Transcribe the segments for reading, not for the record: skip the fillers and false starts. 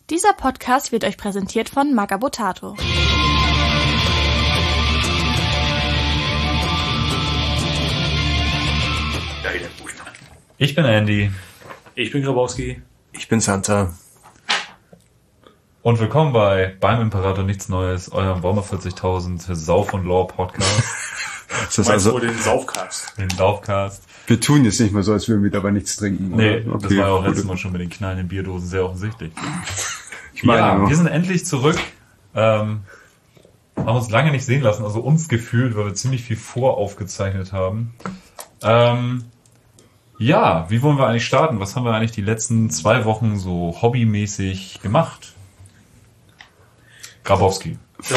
Dieser Podcast wird euch präsentiert von Magabotato. Ich bin Andy. Ich bin Grabowski. Ich bin Santa. Und willkommen bei Beim Imperator Nichts Neues, eurem Warhammer 40.000 Sauf- und Lore-Podcast. Das ist also den Saufcast. Den Saufcast. Wir tun jetzt nicht mehr so, als würden wir dabei nichts trinken. Nee, oder? Okay, das war ja auch letztes Mal schon mit den knallenden Bierdosen sehr offensichtlich. Ich meine, wir sind endlich zurück. Haben uns lange nicht sehen lassen, also uns gefühlt, weil wir ziemlich viel voraufgezeichnet haben. Ja, wie wollen wir eigentlich starten? Was haben wir eigentlich die letzten 2 Wochen so hobbymäßig gemacht? Grabowski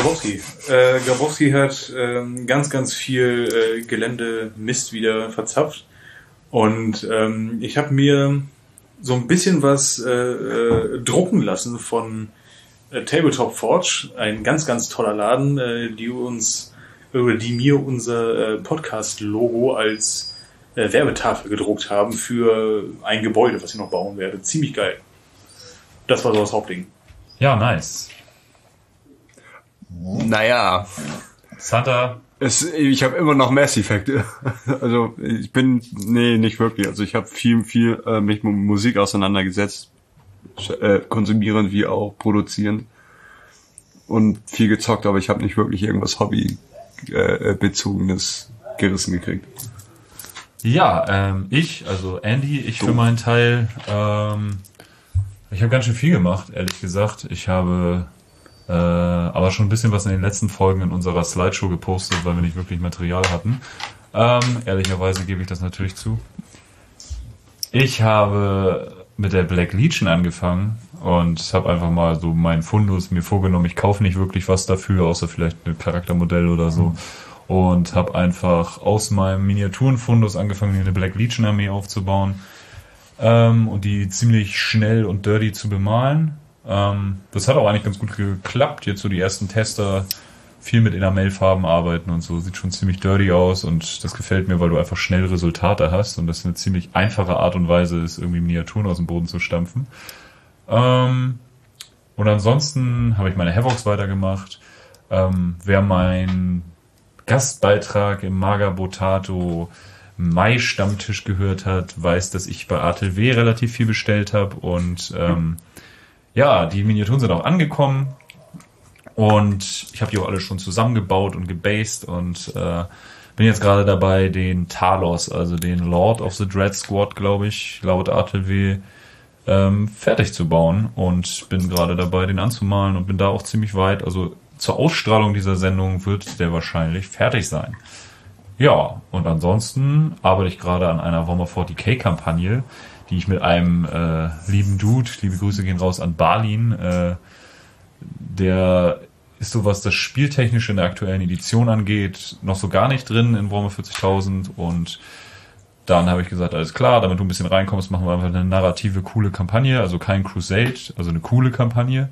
hat ganz viel Geländemist wieder verzapft. Und ich habe mir so ein bisschen was drucken lassen von Tabletop Forge, ein ganz toller Laden, die mir unser Podcast-Logo als Werbetafel gedruckt haben für ein Gebäude, was ich noch bauen werde. Ziemlich geil. Das war so das Hauptding. Ja, nice. naja. Santa. Ich habe immer noch Mass Effect. Also nicht wirklich. Also ich habe viel mich mit Musik auseinandergesetzt, konsumierend wie auch produzierend und viel gezockt, aber ich habe nicht wirklich irgendwas Hobby-bezogenes gerissen gekriegt. Ja, ich für meinen Teil, ich habe ganz schön viel gemacht, ehrlich gesagt. Ich habe aber schon ein bisschen was in den letzten Folgen in unserer Slideshow gepostet, weil wir nicht wirklich Material hatten. Ehrlicherweise gebe ich das natürlich zu. Ich habe mit der Black Legion angefangen und habe einfach mal so meinen Fundus mir vorgenommen. Ich kaufe nicht wirklich was dafür, außer vielleicht ein Charaktermodell oder so. Und habe einfach aus meinem Miniaturenfundus angefangen, eine Black Legion Armee aufzubauen und die ziemlich schnell und dirty zu bemalen. Das hat auch eigentlich ganz gut geklappt. Jetzt so die ersten Tester viel mit Enamelfarben arbeiten und so. Sieht schon ziemlich dirty aus und das gefällt mir, weil du einfach schnell Resultate hast und das eine ziemlich einfache Art und Weise ist, irgendwie Miniaturen aus dem Boden zu stampfen. Und ansonsten habe ich meine Havocs weitergemacht. Wer mein Gastbeitrag im Magabotato Mai-Stammtisch gehört hat, weiß, dass ich bei ATW relativ viel bestellt habe und die Miniaturen sind auch angekommen und ich habe die auch alle schon zusammengebaut und gebased und bin jetzt gerade dabei, den Talos, also den Lord of the Dread Squad, glaube ich, laut ATW fertig zu bauen und bin gerade dabei, den anzumalen und bin da auch ziemlich weit, also zur Ausstrahlung dieser Sendung wird der wahrscheinlich fertig sein. Ja, und ansonsten arbeite ich gerade an einer Warhammer 40k-Kampagne, die ich mit einem lieben Dude, liebe Grüße gehen raus an Balin, der ist so, was das Spieltechnische in der aktuellen Edition angeht, noch so gar nicht drin in Warhammer 40.000 und dann habe ich gesagt, alles klar, damit du ein bisschen reinkommst, machen wir einfach eine narrative, coole Kampagne, also kein Crusade, also eine coole Kampagne.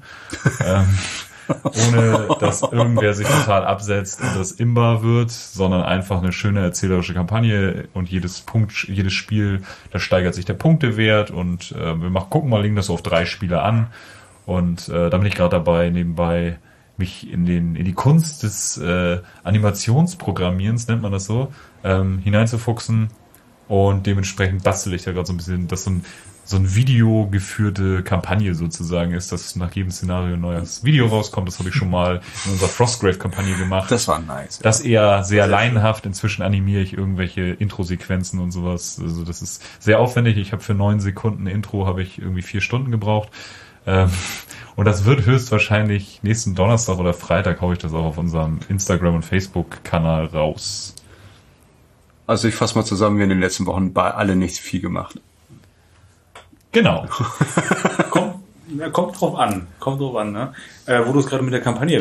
Ohne dass irgendwer sich total absetzt und das imbar wird, sondern einfach eine schöne erzählerische Kampagne und jedes Spiel, da steigert sich der Punktewert und wir gucken mal, legen das so auf 3 Spiele an und da bin ich gerade dabei, nebenbei mich in die Kunst des Animationsprogrammierens, nennt man das so, hineinzufuchsen und dementsprechend bastel ich da gerade so ein bisschen, dass so ein videogeführte Kampagne sozusagen ist, dass nach jedem Szenario ein neues Video rauskommt. Das habe ich schon mal in unserer Frostgrave-Kampagne gemacht. Das war nice. Das eher sehr laienhaft. Inzwischen animiere ich irgendwelche Intro-Sequenzen und sowas. Also das ist sehr aufwendig. Ich habe für 9 Sekunden Intro habe ich irgendwie 4 Stunden gebraucht. Und das wird höchstwahrscheinlich nächsten Donnerstag oder Freitag haue ich das auch auf unserem Instagram- und Facebook-Kanal raus. Also ich fasse mal zusammen, wir in den letzten Wochen alle nicht viel gemacht. Genau. Kommt drauf an, ne? Wo du es gerade mit der Kampagne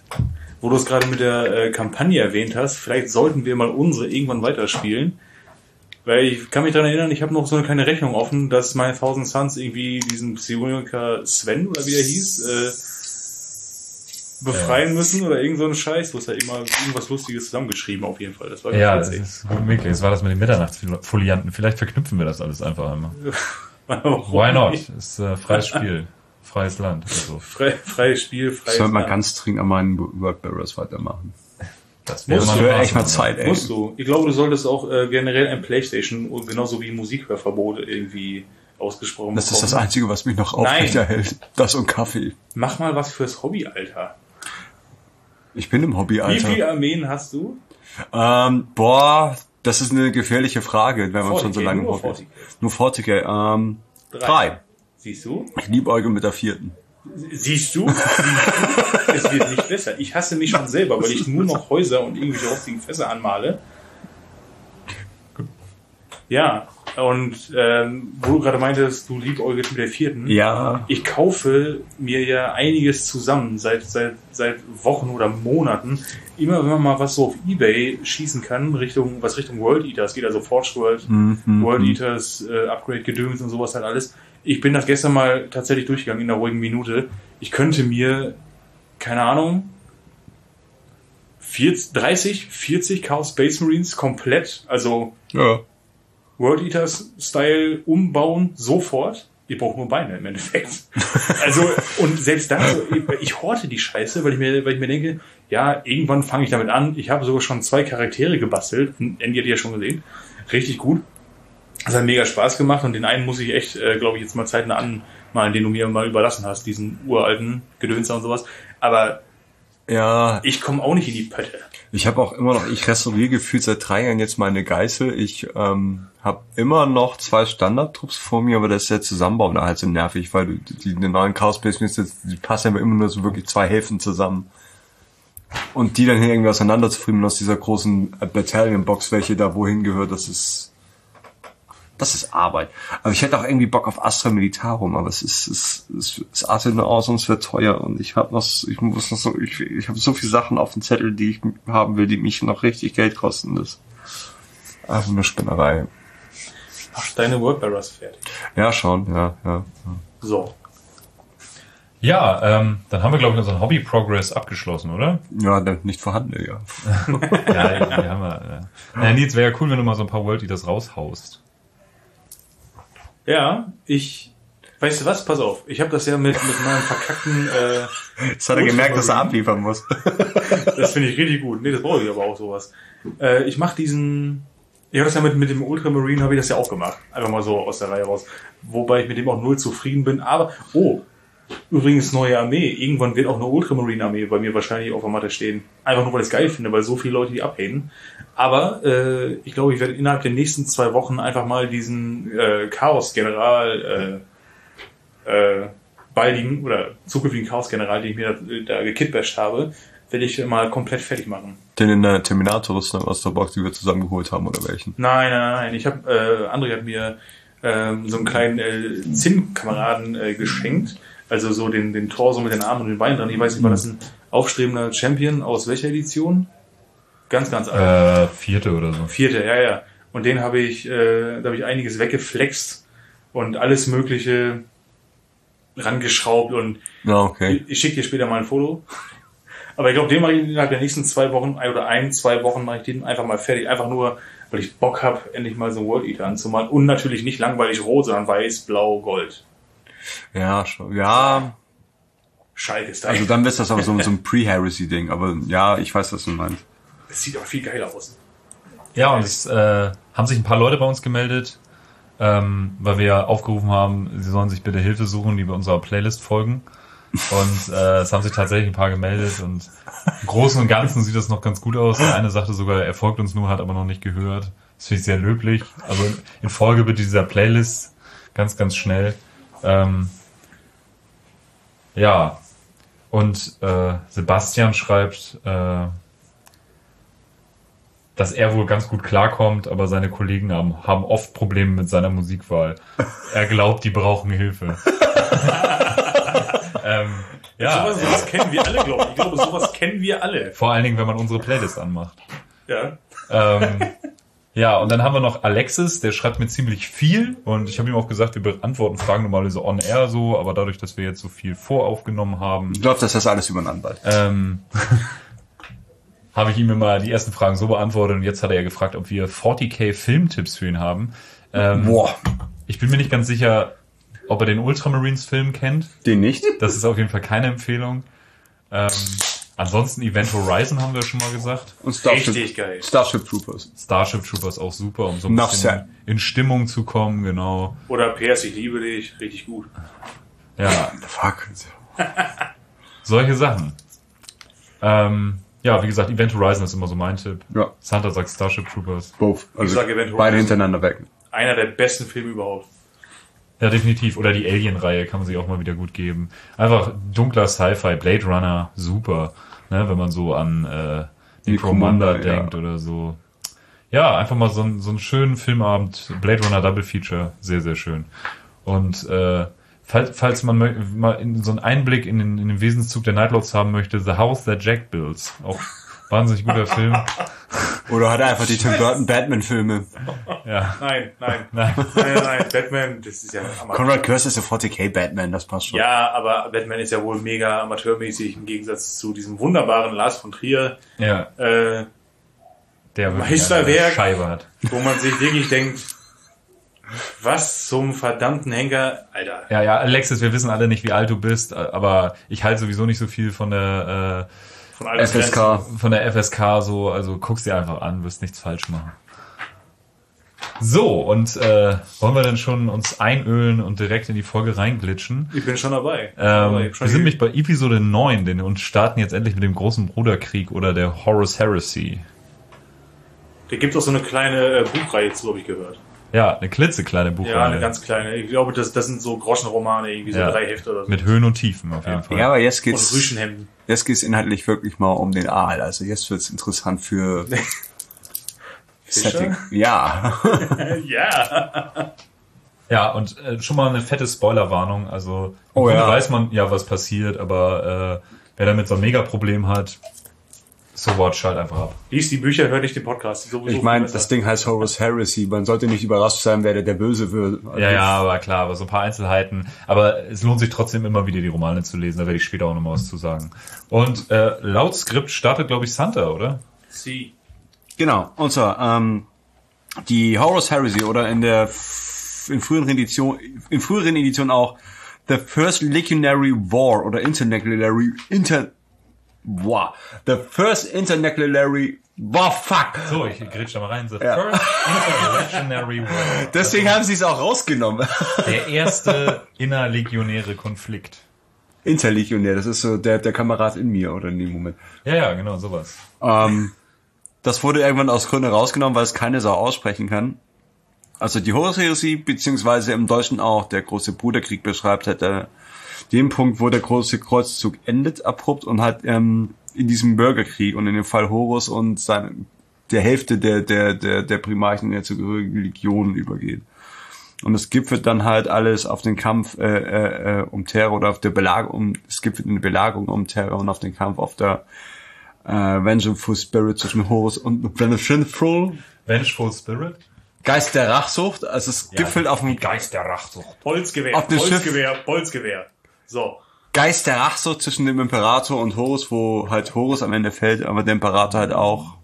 erwähnt hast, vielleicht sollten wir mal unsere irgendwann weiterspielen. Weil ich kann mich daran erinnern, ich habe noch so eine kleine Rechnung offen, dass meine Thousand Suns irgendwie diesen Psioniker Sven, oder wie er hieß, befreien müssen oder irgend so ein Scheiß. Du hast ja immer irgendwas Lustiges zusammengeschrieben auf jeden Fall. Das war ganz witzig. Das ist gut möglich. Das war das mit den Mitternachtsfolianten. Vielleicht verknüpfen wir das alles einfach einmal. Why not? Ist freies Spiel. freies Land. Also. Freies Spiel, freies Sollte mal Land. ganz dringend an meinen Workbearers weitermachen. Das Musst wäre du echt mal Zeit, ey. Musst du. Ich glaube, du solltest auch generell ein Playstation genauso wie Musikhörverbot irgendwie ausgesprochen Das ist das bekommen. Einzige, was mich noch aufrechterhält. Das und Kaffee. Mach mal was fürs Hobby, Alter. Ich bin im Hobby, Wie Alter. viele Armeen hast du? Das ist eine gefährliche Frage, wenn man schon so 40K, lange im nur Hobby ist. 40K. Nur 40K. 3. Siehst du? Ich liebäuge mit der 4. Siehst du? Es wird nicht besser. Ich hasse mich schon selber, weil ich nur noch Häuser und irgendwelche rostigen Fässer anmale. Ja, und wo du gerade meintest, du liebäugelst mit der 4. Ja. Ich kaufe mir ja einiges zusammen seit Wochen oder Monaten. Immer wenn man mal was so auf eBay schießen kann, Richtung World Eaters geht, also Forge World, World Eaters, Upgrade Gedöns und sowas halt alles. Ich bin das gestern mal tatsächlich durchgegangen in einer ruhigen Minute. Ich könnte mir, keine Ahnung, 40 Chaos Space Marines komplett, also Ja. World Eaters Style umbauen, sofort. Ihr braucht nur Beine im Endeffekt. Also, und selbst da, ich horte die Scheiße, weil ich mir denke, ja, irgendwann fange ich damit an. Ich habe sogar schon 2 Charaktere gebastelt. Andy hat die ja schon gesehen. Richtig gut. Das hat mega Spaß gemacht und den einen muss ich echt, glaube ich, jetzt mal zeitnah anmalen, den du mir mal überlassen hast, diesen uralten Gedönser und sowas. Aber Ja. ich komme auch nicht in die Pötte. Ich habe auch immer noch, ich restauriere gefühlt seit 3 Jahren jetzt meine Geißel. Ich habe immer noch 2 Standardtrupps vor mir, aber das ist der Zusammenbau da halt so nervig, weil die neuen Chaos Space Marines, die passen ja immer nur so wirklich 2 Hälften zusammen. Und die dann hier irgendwie auseinanderzufriemen aus dieser großen Battalion-Box, welche da wohin gehört, das ist Arbeit. Aber ich hätte auch irgendwie Bock auf Astra Militarum, aber es artet nur aus und es wird teuer und ich habe so viele Sachen auf dem Zettel, die ich haben will, die mich noch richtig Geld kosten. Das ist einfach eine Spinnerei. Mach deine Workbearers fertig. Ja, schon, ja. So. Ja, dann haben wir, glaube ich, unseren Hobby-Progress abgeschlossen, oder? Ja, nicht vorhanden, ja. Ja, die haben wir. Nils, wäre ja cool, wenn du mal so ein paar World Eaters raushaust. Ja, weißt du was? Pass auf. Ich habe das ja mit meinem verkackten, Jetzt hat er gemerkt, dass er abliefern muss. das finde ich richtig gut. Nee, das brauche ich aber auch sowas. Ich mache ich habe das ja mit dem Ultramarine, habe ich das ja auch gemacht. Einfach mal so aus der Reihe raus. Wobei ich mit dem auch null zufrieden bin. Aber, übrigens neue Armee. Irgendwann wird auch eine Ultramarine-Armee bei mir wahrscheinlich auf der Matte stehen. Einfach nur, weil ich es geil finde, weil so viele Leute die abhaten. Aber ich glaube, ich werde innerhalb der nächsten 2 Wochen einfach mal diesen Chaos-General baldigen oder zukünftigen Chaos-General, den ich mir da gekitbasht habe, werde ich mal komplett fertig machen. Den in der Terminator-Rüstung aus der Box, die wir zusammengeholt haben, oder welchen? Nein. Ich habe André hat mir so einen kleinen Zinnkameraden geschenkt. Also so den Torso mit den Armen und den Beinen dran. Ich weiß nicht, war das ein aufstrebender Champion aus welcher Edition? Ganz alt. 4. oder so. 4. Ja. Und den habe ich, da habe ich einiges weggeflext und alles Mögliche rangeschraubt und Ja, okay. ich schicke dir später mal ein Foto. Aber ich glaube, den mache ich innerhalb der nächsten 2 Wochen oder 2 Wochen mache ich den einfach mal fertig. Einfach nur, weil ich Bock habe, endlich mal so einen World Eater anzumalen. Und natürlich nicht langweilig rot, sondern weiß, blau, gold. Ja, schon. Ja, Schalke-Style. also dann ist das aber so ein Pre-Heresy-Ding, aber ja, ich weiß, was du meinst. Es sieht aber viel geiler aus. Ja, und es haben sich ein paar Leute bei uns gemeldet, weil wir ja aufgerufen haben, sie sollen sich bitte Hilfe suchen, die bei unserer Playlist folgen. Und es haben sich tatsächlich ein paar gemeldet und im Großen und Ganzen sieht das noch ganz gut aus. Der eine sagte sogar, er folgt uns nur, hat aber noch nicht gehört. Das finde ich sehr löblich. Also in Folge bitte dieser Playlist ganz, ganz schnell. Ja, und Sebastian schreibt, dass er wohl ganz gut klarkommt, aber seine Kollegen haben oft Probleme mit seiner Musikwahl. Er glaubt, die brauchen Hilfe. Ja. Sowas kennen wir alle, glaube ich. Ich glaube, sowas kennen wir alle. Vor allen Dingen, wenn man unsere Playlist anmacht. Ja. Ja, und dann haben wir noch Alexis, der schreibt mir ziemlich viel und ich habe ihm auch gesagt, wir beantworten Fragen normalerweise on air so, aber dadurch, dass wir jetzt so viel voraufgenommen haben, Ich glaube, dass das alles über einen Anwalt. habe ich ihm immer die ersten Fragen so beantwortet und jetzt hat er ja gefragt, ob wir 40k Filmtipps für ihn haben. Boah. Ich bin mir nicht ganz sicher, ob ihr den Ultramarines-Film kennt. Den nicht? Das ist auf jeden Fall keine Empfehlung. Ansonsten Event Horizon haben wir schon mal gesagt. Und Richtig geil. Starship Troopers. Starship Troopers auch super, um so ein Noch bisschen sehr. in Stimmung zu kommen, genau. Oder PS, ich liebe dich. Richtig gut. Ja, Fuck. solche Sachen. Ja, wie gesagt, Event Horizon ist immer so mein Tipp. Ja, Santa sagt Starship Troopers. both. Also sag Event beide Horizon. hintereinander weg. Einer der besten Filme überhaupt. Ja, definitiv. Oder die Alien-Reihe kann man sich auch mal wieder gut geben. Einfach dunkler Sci-Fi, Blade Runner, super. Ne, wenn man so an Die Commander Commander, denkt oder so. Ja, einfach mal so einen schönen Filmabend, Blade Runner Double Feature, sehr, sehr schön. Und falls man mal in so einen Einblick in den Wesenszug der Nightlords haben möchte, The House That Jack Builds. Auch wahnsinnig guter Film. Oder hat er einfach die Tim Burton Batman-Filme? Ja. Nein. Batman, das ist ja Amateur. Conrad Curse ist der 40k Batman, das passt schon. Ja, aber Batman ist ja wohl mega amateurmäßig im Gegensatz zu diesem wunderbaren Lars von Trier, Ja. Der wirklich Meisterwerk. eine Scheibe hat. wo man sich wirklich denkt, was zum verdammten Henker, Alter. Ja, Alexis, wir wissen alle nicht, wie alt du bist, aber ich halte sowieso nicht so viel von der Von allen FSK. FSK so, also guck's dir einfach an, wirst nichts falsch machen. So, und wollen wir dann schon uns einölen und direkt in die Folge reinglitschen? Ich bin schon dabei. Wir sind nämlich bei Episode 9 und starten jetzt endlich mit dem großen Bruderkrieg oder der Horus Heresy. Da gibt es auch so eine kleine Buchreihe zu, habe ich gehört. Ja, eine klitzekleine Buchreihe. Ja, eine ganz kleine. Ich glaube, das sind so Groschenromane, irgendwie so 3 Hefte oder so. Mit Höhen und Tiefen auf jeden Fall. Ja, aber jetzt Und geht's Rüschenhemden. inhaltlich wirklich mal um den Aal. Also jetzt wird's interessant für Setting. Ja. Ja. Ja, und schon mal eine fette Spoilerwarnung. Also im Oh Grunde ja. weiß man ja, was passiert, aber wer damit so ein Mega-Problem hat, so watch halt einfach ab. Lies die Bücher, hör nicht den Podcast. Sowieso Ich meine, viel das besser. Ding heißt Horus Heresy. Man sollte nicht überrascht sein, wer der Böse wird. Also Ja, aber klar, aber so ein paar Einzelheiten. Aber es lohnt sich trotzdem immer wieder, die Romane zu lesen. Da werde ich später auch nochmal was zu sagen. Und laut Skript startet, glaube ich, Santa, oder? Sie. Genau. Und zwar, die Horus Heresy oder in früheren Editionen auch The First Legionary War oder The First Internucleary War, fuck! So, ich grätsch da mal rein. The First Interlegionary War. Deswegen haben sie es auch rausgenommen. Der erste innerlegionäre Konflikt. Interlegionär, das ist so der Kamerad in mir, oder in dem Moment. Ja, genau, sowas. Das wurde irgendwann aus Gründen rausgenommen, weil es keine Sau aussprechen kann. Also die Horus Heresy, beziehungsweise im Deutschen auch der große Bruderkrieg beschreibt halt den Punkt, wo der große Kreuzzug endet abrupt und halt in diesem Bürgerkrieg und in dem Fall Horus und der Hälfte der Primarchen der zugehörigen Legionen übergeht. Und es gipfelt dann halt alles auf den Kampf um Terra oder auf der Belagerung, es gipfelt in der Belagerung um Terra und auf den Kampf auf der Vengeful Spirit zwischen Horus und Vengeful Spirit? Geist der Rachsucht, also es gipfelt auf dem Geist der Rachsucht. Bolzgewehr, Auf dem Bolzgewehr. So. Geist der Rachsucht zwischen dem Imperator und Horus, wo halt Horus am Ende fällt, aber der Imperator halt auch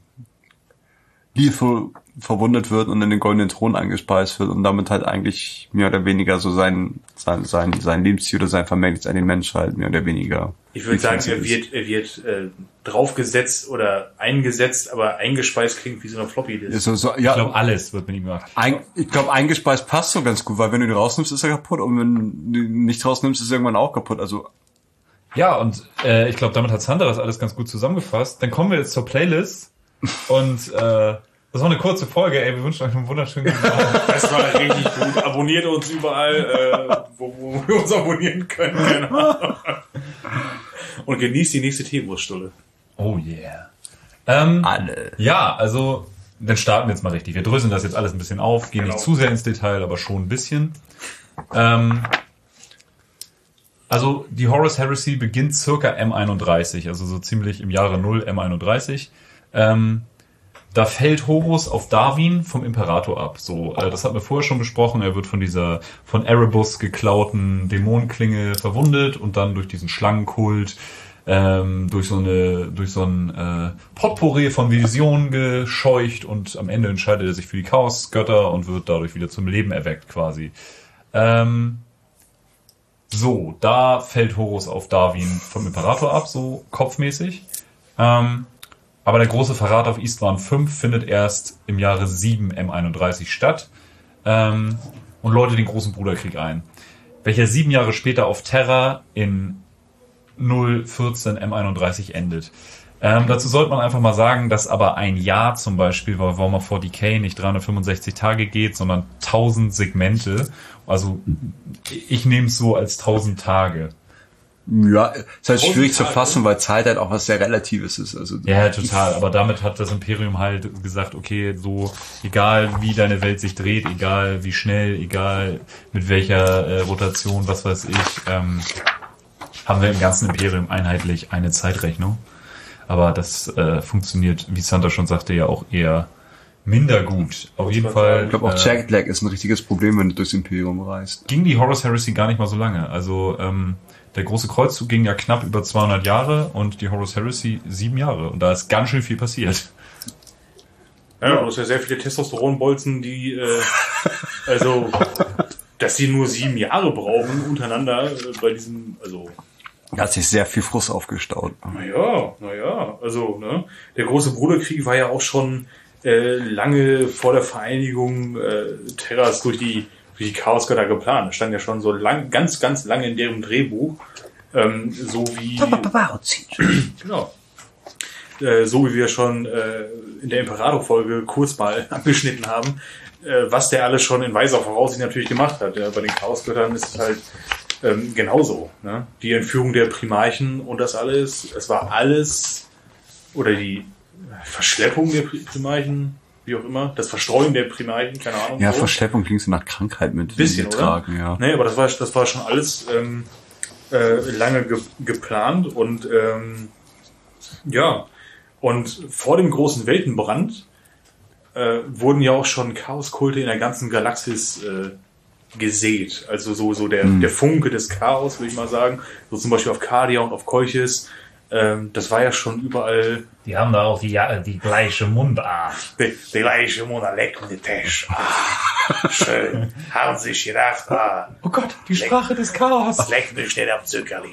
verwundet wird und in den goldenen Thron eingespeist wird und damit halt eigentlich mehr oder weniger so sein Lebensziel oder sein Vermächtnis an den Mensch halt mehr oder weniger. Ich würde sagen, er wird draufgesetzt oder eingesetzt, aber eingespeist klingt wie so eine Floppy-Disk. Ja, Ich glaube, alles wird mit ihm gemacht. ich glaube, eingespeist passt so ganz gut, weil wenn du ihn rausnimmst, ist er kaputt und wenn du ihn nicht rausnimmst, ist er irgendwann auch kaputt. Also Ja, und ich glaube, damit hat Sandra das alles ganz gut zusammengefasst. Dann kommen wir jetzt zur Playlist und das war eine kurze Folge, ey, wir wünschen euch einen wunderschönen guten Abend. Das war richtig gut. Abonniert uns überall, wo wir uns abonnieren können. Keine Ahnung. Und genießt die nächste Teewurststulle. Oh yeah. alle. Ja, also dann starten wir jetzt mal richtig. Wir dröseln das jetzt alles ein bisschen auf, gehen nicht zu sehr ins Detail, aber schon ein bisschen. Also die Horus Heresy beginnt circa M31, also so ziemlich im Jahre 0 M31. Da fällt Horus auf Darwin vom Imperator ab. So, das hatten wir vorher schon besprochen. Er wird von dieser von Erebus geklauten Dämonenklinge verwundet und dann durch diesen Schlangenkult, durch so ein Potpourri von Visionen gescheucht und am Ende entscheidet er sich für die Chaosgötter und wird dadurch wieder zum Leben erweckt quasi. So, da fällt Horus auf Darwin vom Imperator ab, so kopfmäßig. Aber der große Verrat auf Istvan 5 findet erst im Jahre 7 M31 statt und läutet den großen Bruderkrieg ein, welcher 7 Jahre später auf Terra in 014 M31 endet. Dazu sollte man einfach mal sagen, dass aber ein Jahr zum Beispiel bei Warhammer 40k nicht 365 Tage geht, sondern 1000 Segmente. Also ich nehme es so als 1000 Tage. Ja, ist halt schwierig zu fassen, weil Zeit halt auch was sehr Relatives ist. Also ja, total. Aber damit hat das Imperium halt gesagt, okay, so egal wie deine Welt sich dreht, egal wie schnell, egal mit welcher Rotation, was weiß ich, haben wir im ganzen Imperium einheitlich eine Zeitrechnung. Aber das funktioniert, wie Santa schon sagte, ja auch eher minder gut. Auf jeden Fall. Ich glaube auch Jetlag ist ein richtiges Problem, wenn du durchs Imperium reist. Ging die Horus Heresy gar nicht mal so lange. Also der große Kreuzzug ging ja knapp über 200 Jahre und die Horus Heresy 7 Jahre. Und da ist ganz schön viel passiert. Ja, du hast ja sehr viele Testosteronbolzen, die also dass sie nur 7 Jahre brauchen untereinander bei diesem, also Da hat sich sehr viel Frust aufgestaut. Naja, also, ne, der große Bruderkrieg war ja auch schon lange vor der Vereinigung Terras durch die Chaosgötter geplant. Das stand ja schon so lang, ganz lange in deren Drehbuch. So wie genau. So wie wir schon in der Imperator-Folge kurz mal angeschnitten haben, was der alles schon in weiser Voraussicht natürlich gemacht hat. Ja, bei den Chaosgöttern ist es halt genauso. Ne? Die Entführung der Primarchen und das alles, es war alles, oder die Verschleppung der Primarchen, wie auch immer, das Verstreuen der Primarchen, keine Ahnung. Ja, so. Verschleppung klingt so nach Krankheit mit bisschen, tragen, oder? Ja. Nee, aber das war schon alles lange geplant und ja, und vor dem großen Weltenbrand wurden ja auch schon Chaoskulte in der ganzen Galaxis gesät. Also so der Funke des Chaos, würde ich mal sagen. So zum Beispiel auf Cardia und auf Kolchis. Das war ja schon überall. Die haben da auch die gleiche Mundart. Die gleiche Mundart, leck mir Tisch. Schön. Haben sich gedacht, Oh Gott, die Sprache des Chaos. leck mich nicht am Zuckerli.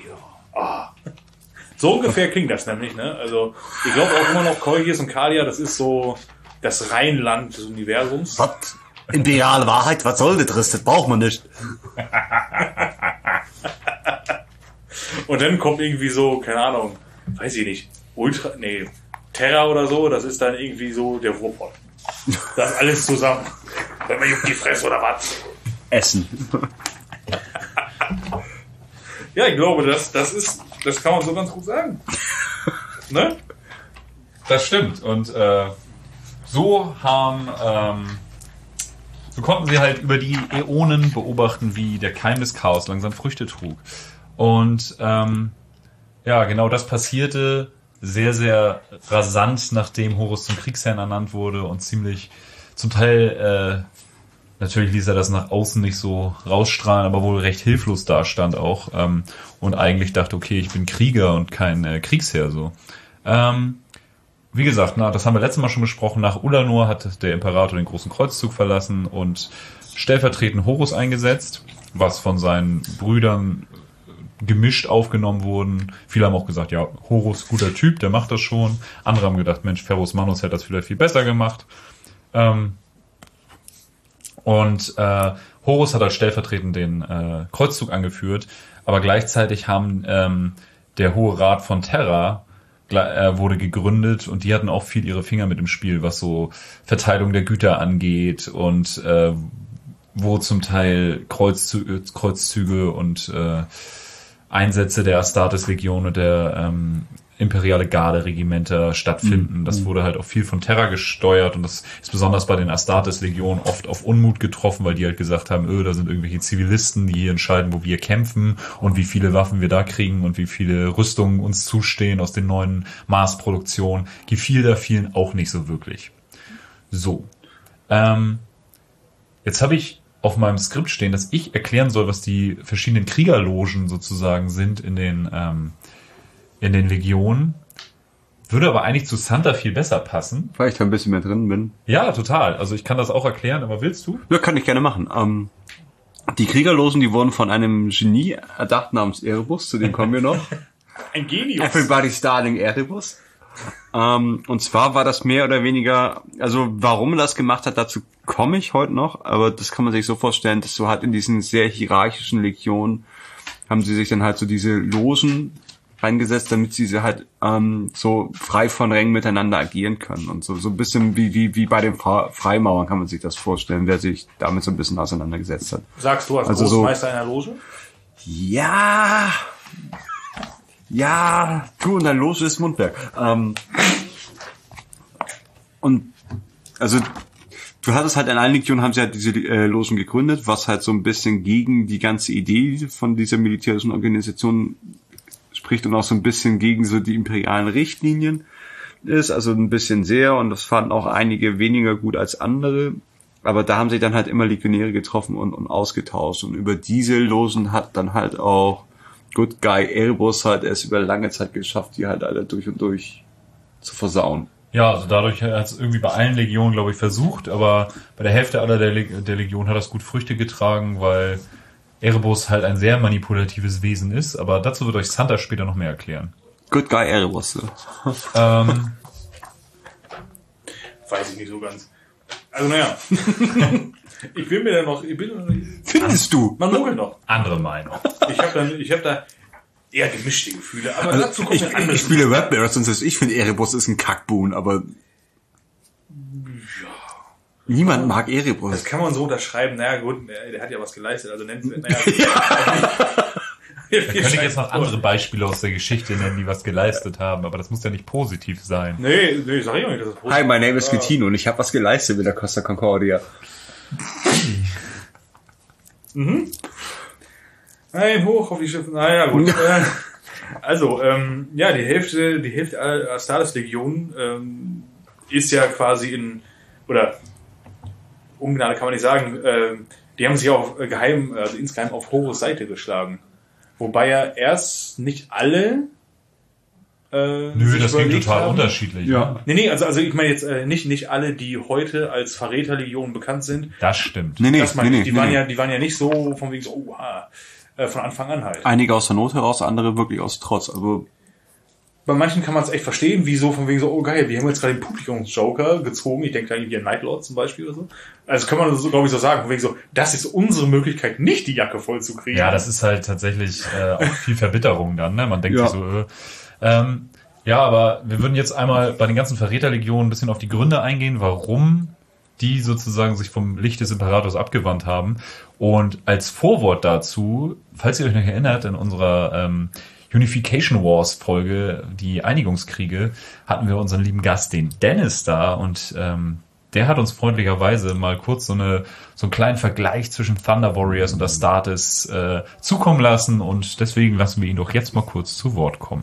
So ungefähr klingt das nämlich, ne? Also, ich glaube auch immer noch Kolchis und Cardia, das ist so das Rheinland des Universums. Was? Imperiale Wahrheit? Was soll das? Das braucht man nicht. Und dann kommt irgendwie so, keine Ahnung, weiß ich nicht, Terra oder so, das ist dann irgendwie so der Ruhrpott. Das ist alles zusammen. Wenn man juckt die Fresse oder was? Essen. Ja, ich glaube, das kann man so ganz gut sagen. Ne? Das stimmt. Und so konnten sie halt über die Äonen beobachten, wie der Keim des Chaos langsam Früchte trug. Und ja, genau das passierte sehr, sehr rasant, nachdem Horus zum Kriegsherrn ernannt wurde und ziemlich zum Teil, natürlich ließ er das nach außen nicht so rausstrahlen, aber wohl recht hilflos dastand auch und eigentlich dachte, okay, ich bin Krieger und kein Kriegsherr so. Wie gesagt, das haben wir letztes Mal schon besprochen, nach Ulanor hat der Imperator den großen Kreuzzug verlassen und stellvertretend Horus eingesetzt, was von seinen Brüdern gemischt aufgenommen wurden. Viele haben auch gesagt, ja, Horus, guter Typ, der macht das schon. Andere haben gedacht, Mensch, Ferrus Manus hätte das vielleicht viel besser gemacht. Und Horus hat als stellvertretend den Kreuzzug angeführt, aber gleichzeitig haben der Hohe Rat von Terra wurde gegründet und die hatten auch viel ihre Finger mit im Spiel, was so Verteilung der Güter angeht und wo zum Teil Kreuzzüge und Einsätze der Astartes-Legion und der imperiale Garde-Regimenter stattfinden. Das wurde halt auch viel von Terra gesteuert und das ist besonders bei den Astartes-Legionen oft auf Unmut getroffen, weil die halt gesagt haben, da sind irgendwelche Zivilisten, die hier entscheiden, wo wir kämpfen und wie viele Waffen wir da kriegen und wie viele Rüstungen uns zustehen aus den neuen Mars-Produktionen. Gefiel da vielen auch nicht so wirklich. So. Jetzt habe ich auf meinem Skript stehen, dass ich erklären soll, was die verschiedenen Kriegerlogen sozusagen sind in den Legionen. Würde aber eigentlich zu Santa viel besser passen. Weil ich da ein bisschen mehr drin bin. Ja, total. Also ich kann das auch erklären, aber willst du? Ja, kann ich gerne machen. Die Kriegerlosen, die wurden von einem Genie erdacht namens Erebus, zu dem kommen wir noch. Ein Genius. Everybody's Darling Erebus. Und zwar war das mehr oder weniger, also warum er das gemacht hat, dazu komme ich heute noch, aber das kann man sich so vorstellen, dass so halt in diesen sehr hierarchischen Legionen haben sie sich dann halt so diese Logen reingesetzt, damit sie halt so frei von Rängen miteinander agieren können und so ein bisschen wie bei den Freimaurern kann man sich das vorstellen, wer sich damit so ein bisschen auseinandergesetzt hat. Sagst du als Also Großmeister einer Loge? Ja, du und dein Loge ist Mundwerk. Und also du hattest halt in allen Legionen haben sie halt diese Logen gegründet, was halt so ein bisschen gegen die ganze Idee von dieser militärischen Organisation spricht und auch so ein bisschen gegen so die imperialen Richtlinien ist, also ein bisschen sehr, und das fanden auch einige weniger gut als andere, aber da haben sich dann halt immer Legionäre getroffen und ausgetauscht, und über diese Logen hat dann halt auch Good Guy Erebus halt erst über lange Zeit geschafft, die halt alle durch und durch zu versauen. Ja, also dadurch hat es irgendwie bei allen Legionen, glaube ich, versucht, aber bei der Hälfte aller der Legion hat das gut Früchte getragen, weil Erebus halt ein sehr manipulatives Wesen ist, aber dazu wird euch Santa später noch mehr erklären. Good Guy Erebus. Weiß ich nicht so ganz. Also naja. Ich bin noch Findest du? Man munkelt noch. Andere Meinung. Ich hab da eher gemischte Gefühle, aber Also dazu kommt ein anderes. ich spiele Red Bears und ich finde Erebus ist ein Kackboon, aber niemand mag Erebus. Das kann man so unterschreiben. Naja gut, der hat ja was geleistet, also nennt naja. Da könnte ich jetzt noch andere Beispiele aus der Geschichte nennen, die was geleistet haben, aber das muss ja nicht positiv sein. Nee, sag ich auch nicht, dass das positiv. Hi, my name is Gettino und ich habe was geleistet mit der Costa Concordia. Nein, hoch auf die Schiffe. Naja, gut. Also, ja, die Hälfte aller Astartes-Legionen ist ja quasi oder Ungnade kann man nicht sagen, die haben sich auch insgeheim auf Horus Seite geschlagen. Wobei ja erst nicht alle Nö, das klingt total unterschiedlich. Ja. Nee, also ich meine jetzt nicht alle, die heute als Verräterlegionen bekannt sind. Das stimmt. Die waren ja nicht so von wegen so, von Anfang an halt. Einige aus der Not heraus, andere wirklich aus Trotz, aber bei manchen kann man es echt verstehen, wieso von wegen so, oh geil, wir haben jetzt gerade den Publikumsjoker gezogen, ich denke eigentlich hier an Nightlord zum Beispiel oder so. Also kann man so, glaube ich, so sagen, von wegen so, das ist unsere Möglichkeit, nicht die Jacke voll zu kriegen. Ja, das ist halt tatsächlich auch viel Verbitterung dann, ne? Man denkt sich so, ja, aber wir würden jetzt einmal bei den ganzen Verräterlegionen ein bisschen auf die Gründe eingehen, warum die sozusagen sich vom Licht des Imperators abgewandt haben. Und als Vorwort dazu, falls ihr euch noch erinnert, in unserer Unification Wars Folge, die Einigungskriege, hatten wir unseren lieben Gast, den Dennis, da, und der hat uns freundlicherweise mal kurz so einen kleinen Vergleich zwischen Thunder Warriors und Astartes zukommen lassen, und deswegen lassen wir ihn doch jetzt mal kurz zu Wort kommen.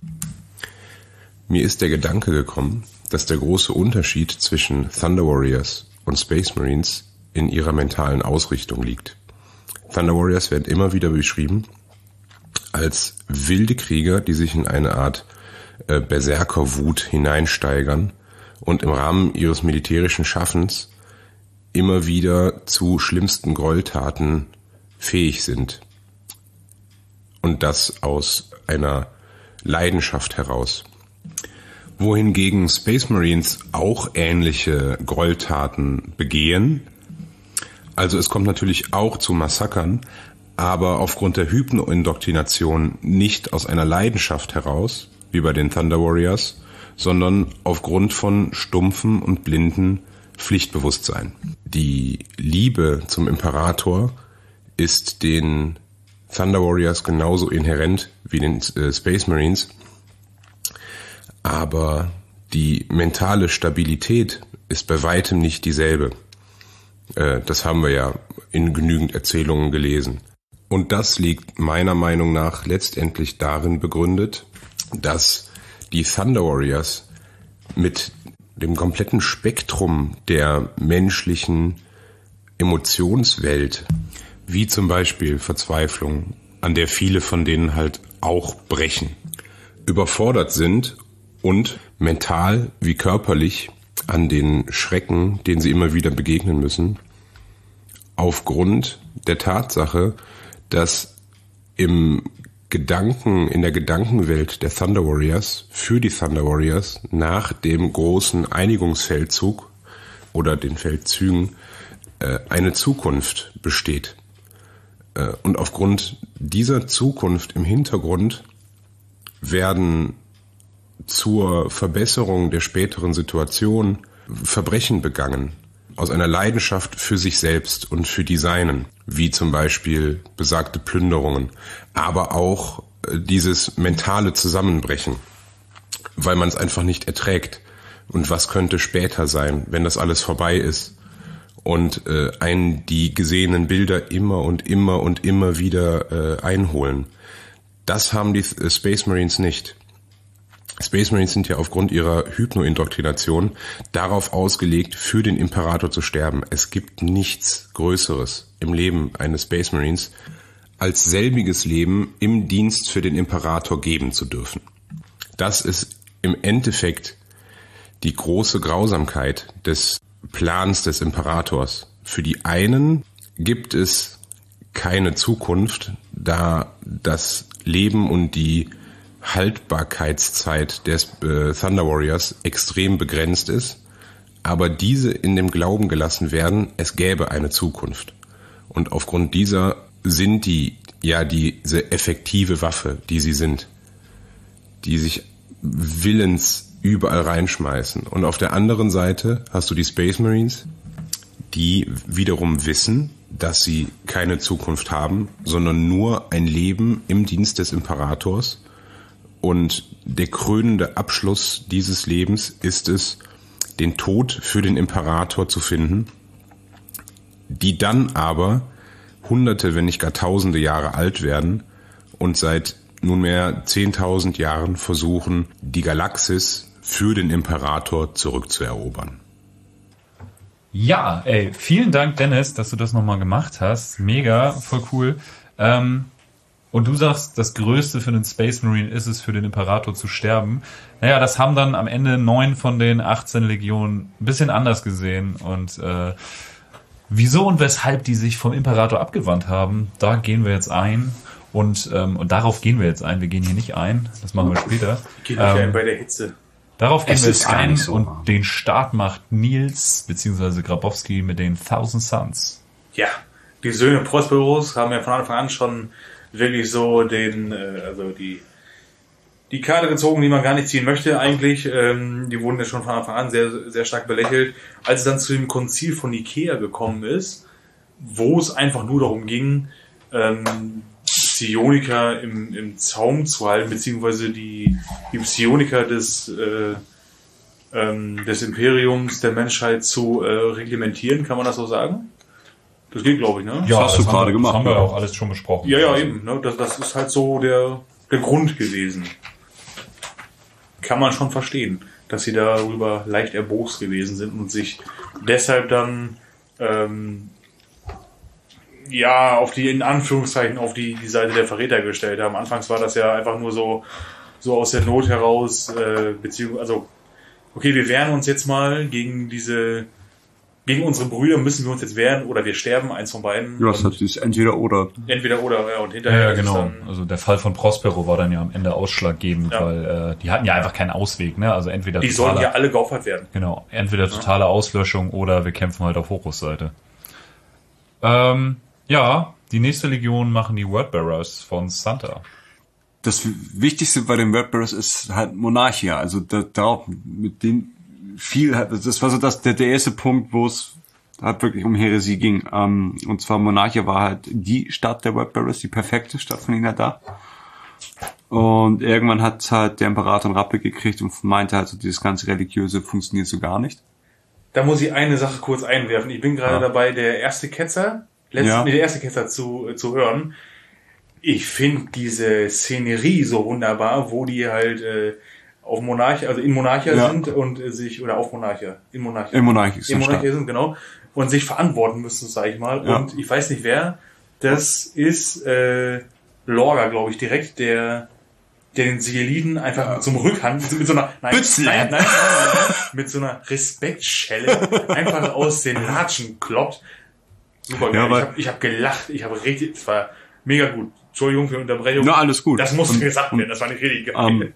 Mir ist der Gedanke gekommen, dass der große Unterschied zwischen Thunder Warriors und Space Marines in ihrer mentalen Ausrichtung liegt. Thunder Warriors werden immer wieder beschrieben als wilde Krieger, die sich in eine Art Berserkerwut hineinsteigern und im Rahmen ihres militärischen Schaffens immer wieder zu schlimmsten Gräueltaten fähig sind. Und das aus einer Leidenschaft heraus. Wohingegen Space Marines auch ähnliche Gräueltaten begehen. Also es kommt natürlich auch zu Massakern, aber aufgrund der Hypnoindoktrination nicht aus einer Leidenschaft heraus, wie bei den Thunder Warriors, sondern aufgrund von stumpfem und blinden Pflichtbewusstsein. Die Liebe zum Imperator ist den Thunder Warriors genauso inhärent wie den Space Marines, aber die mentale Stabilität ist bei weitem nicht dieselbe. Das haben wir ja in genügend Erzählungen gelesen. Und das liegt meiner Meinung nach letztendlich darin begründet, dass die Thunder Warriors mit dem kompletten Spektrum der menschlichen Emotionswelt, wie zum Beispiel Verzweiflung, an der viele von denen halt auch brechen, überfordert sind und mental wie körperlich an den Schrecken, denen sie immer wieder begegnen müssen, aufgrund der Tatsache, dass in der Gedankenwelt der Thunder Warriors, für die Thunder Warriors, nach dem großen Einigungsfeldzug oder den Feldzügen eine Zukunft besteht. Und aufgrund dieser Zukunft im Hintergrund werden zur Verbesserung der späteren Situation Verbrechen begangen. Aus einer Leidenschaft für sich selbst und für die Seinen, wie zum Beispiel besagte Plünderungen, aber auch dieses mentale Zusammenbrechen, weil man es einfach nicht erträgt. Und was könnte später sein, wenn das alles vorbei ist und einen die gesehenen Bilder immer und immer und immer wieder einholen. Das haben die Space Marines nicht. Space Marines sind ja aufgrund ihrer Hypnoindoktrination darauf ausgelegt, für den Imperator zu sterben. Es gibt nichts Größeres im Leben eines Space Marines, als selbiges Leben im Dienst für den Imperator geben zu dürfen. Das ist im Endeffekt die große Grausamkeit des Plans des Imperators. Für die einen gibt es keine Zukunft, da das Leben und die Haltbarkeitszeit des Thunder Warriors extrem begrenzt ist, aber diese in dem Glauben gelassen werden, es gäbe eine Zukunft. Und aufgrund dieser sind diese effektive Waffe, die sie sind, die sich willens überall reinschmeißen. Und auf der anderen Seite hast du die Space Marines, die wiederum wissen, dass sie keine Zukunft haben, sondern nur ein Leben im Dienst des Imperators. Und der krönende Abschluss dieses Lebens ist es, den Tod für den Imperator zu finden, die dann aber Hunderte, wenn nicht gar Tausende Jahre alt werden und seit nunmehr 10.000 Jahren versuchen, die Galaxis für den Imperator zurückzuerobern. Ja, vielen Dank, Dennis, dass du das nochmal gemacht hast. Mega, voll cool. Und du sagst, das Größte für den Space Marine ist es, für den Imperator zu sterben. Naja, das haben dann am Ende 9 von den 18 Legionen ein bisschen anders gesehen. Und wieso und weshalb die sich vom Imperator abgewandt haben, da gehen wir jetzt ein. Und darauf gehen wir jetzt ein. Wir gehen hier nicht ein. Das machen wir später. Geht nicht ein bei der Hitze. Darauf gehen wir jetzt ein so und den Start macht Nils bzw. Grabowski mit den Thousand Suns. Ja, die Söhne Prosperos haben ja von Anfang an schon wirklich so die Karte gezogen, die man gar nicht ziehen möchte eigentlich. Die wurden ja schon von Anfang an sehr, sehr stark belächelt. Als es dann zu dem Konzil von Nikea gekommen ist, wo es einfach nur darum ging, Psioniker im Zaum zu halten, beziehungsweise die Psioniker des Imperiums der Menschheit zu reglementieren, kann man das so sagen? Das geht, glaube ich, ne? Ja, das hast du gerade gemacht. Das haben wir auch alles schon besprochen. Ja, eben. Ne? Das ist halt so der Grund gewesen. Kann man schon verstehen, dass sie darüber leicht erbost gewesen sind und sich deshalb dann in Anführungszeichen auf die Seite der Verräter gestellt haben. Anfangs war das ja einfach nur so aus der Not heraus, okay, wir wehren uns jetzt mal gegen unsere Brüder müssen wir uns jetzt wehren oder wir sterben, eins von beiden. Ja, das ist entweder oder. Entweder oder, ja, und hinterher. Ja, genau. Also der Fall von Prospero war dann ja am Ende ausschlaggebend, weil die hatten ja einfach keinen Ausweg, ne? Also entweder die sollen ja alle geopfert werden. Genau, entweder totale Auslöschung oder wir kämpfen halt auf Horus-Seite. Die nächste Legion machen die Wordbearers von Santa. Das Wichtigste bei den Wordbearers ist halt Monarchia, also da mit dem viel, das war so der erste Punkt, wo es halt wirklich um Häresie ging. Und zwar Monarchia war halt die Stadt der Wordbearers, die perfekte Stadt von ihnen da. Und irgendwann hat halt der Imperator einen Rappel gekriegt und meinte halt so, dieses ganze Religiöse funktioniert so gar nicht. Da muss ich eine Sache kurz einwerfen. Ich bin gerade dabei, der erste Ketzer zu hören. Ich finde diese Szenerie so wunderbar, wo die halt auf Monarchia, also in Monarchia sind und in Monarchia sind, genau, und sich verantworten müssen, sag ich mal. Ja. Und ich weiß nicht wer, das ist Lorga, glaube ich, direkt, der den Sigilliden einfach zum Rückhand mit so einer mit so einer Respektschelle einfach aus den Latschen kloppt. Super geil. Ich hab gelacht, es war mega gut. Entschuldigung für die Unterbrechung. Na, alles gut. Das musste gesagt werden, das war nicht richtig geil.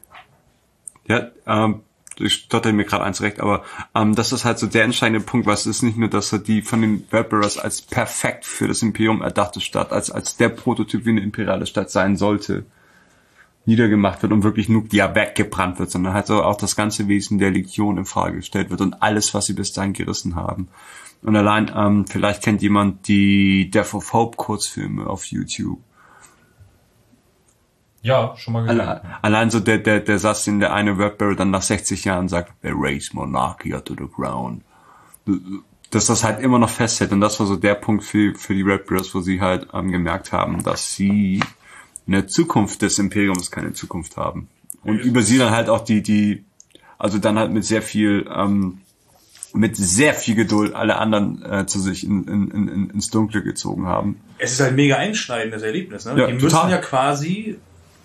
Ich stotter mir gerade eins recht, aber das ist halt so der entscheidende Punkt, was ist nicht nur, dass er die von den Wordbearers als perfekt für das Imperium erdachte Stadt, als der Prototyp, wie eine imperiale Stadt sein sollte, niedergemacht wird und wirklich nur weggebrannt wird, sondern halt so auch das ganze Wesen der Legion in Frage gestellt wird und alles, was sie bis dahin gerissen haben. Und allein, vielleicht kennt jemand die Death of Hope Kurzfilme auf YouTube. Ja, schon mal gesehen. Allein so der Satz, den der eine Wordbearer dann nach 60 Jahren sagt, they raise monarchy to the ground. Dass das halt immer noch festhält. Und das war so der Punkt für die Wordbearers, wo sie halt gemerkt haben, dass sie in der Zukunft des Imperiums keine Zukunft haben. Und über sie dann halt auch also dann halt mit sehr viel Geduld alle anderen zu sich ins Dunkle gezogen haben. Es ist halt ein mega einschneidendes Erlebnis, ne? Ja, Die total. müssen ja quasi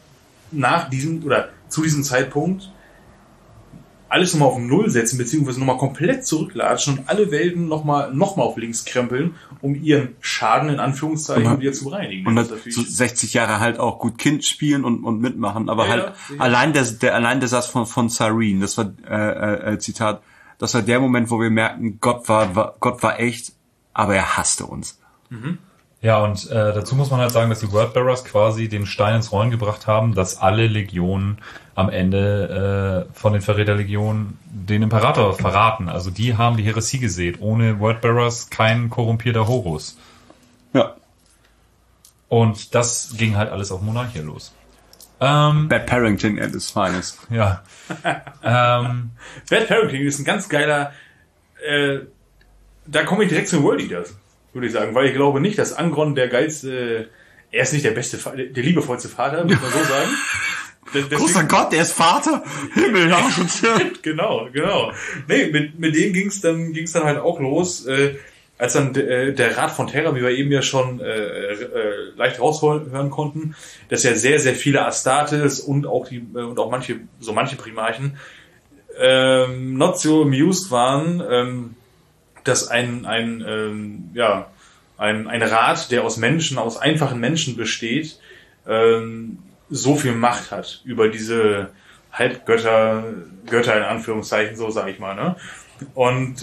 zu diesem Zeitpunkt alles nochmal auf Null setzen, beziehungsweise nochmal komplett zurücklatschen und alle Welten nochmal auf links krempeln, um ihren Schaden in Anführungszeichen wieder zu bereinigen. Und halt so 60 Jahre halt auch gut Kind spielen und mitmachen, aber allein der Satz von Sareen, das war Zitat, das war der Moment, wo wir merken, Gott war echt, aber er hasste uns. Mhm. Ja, und dazu muss man halt sagen, dass die Wordbearers quasi den Stein ins Rollen gebracht haben, dass alle Legionen am Ende von den Verräterlegionen den Imperator verraten. Also die haben die Häresie gesät. Ohne Wordbearers kein korrumpierter Horus. Ja. Und das ging halt alles auf Monarchia los. Bad Parenting at its finest. Ja. Bad Parenting ist ein ganz geiler, da komme ich direkt zum World Eaters, würde ich sagen, weil ich glaube nicht, dass Angron der geilste, er ist nicht der beste, der liebevollste Vater, muss man so sagen. Großer Gott, der ist Vater. Himmel, ja, Genau. Nee, mit denen ging's dann halt auch los, als dann der Rat von Terra, wie wir eben ja schon leicht raushören konnten, dass ja sehr, sehr viele Astartes und auch manche Primarchen not so amused waren, dass ein Rat, der aus einfachen Menschen besteht, so viel Macht hat über diese Halbgötter in Anführungszeichen, so sag ich mal, ne? Und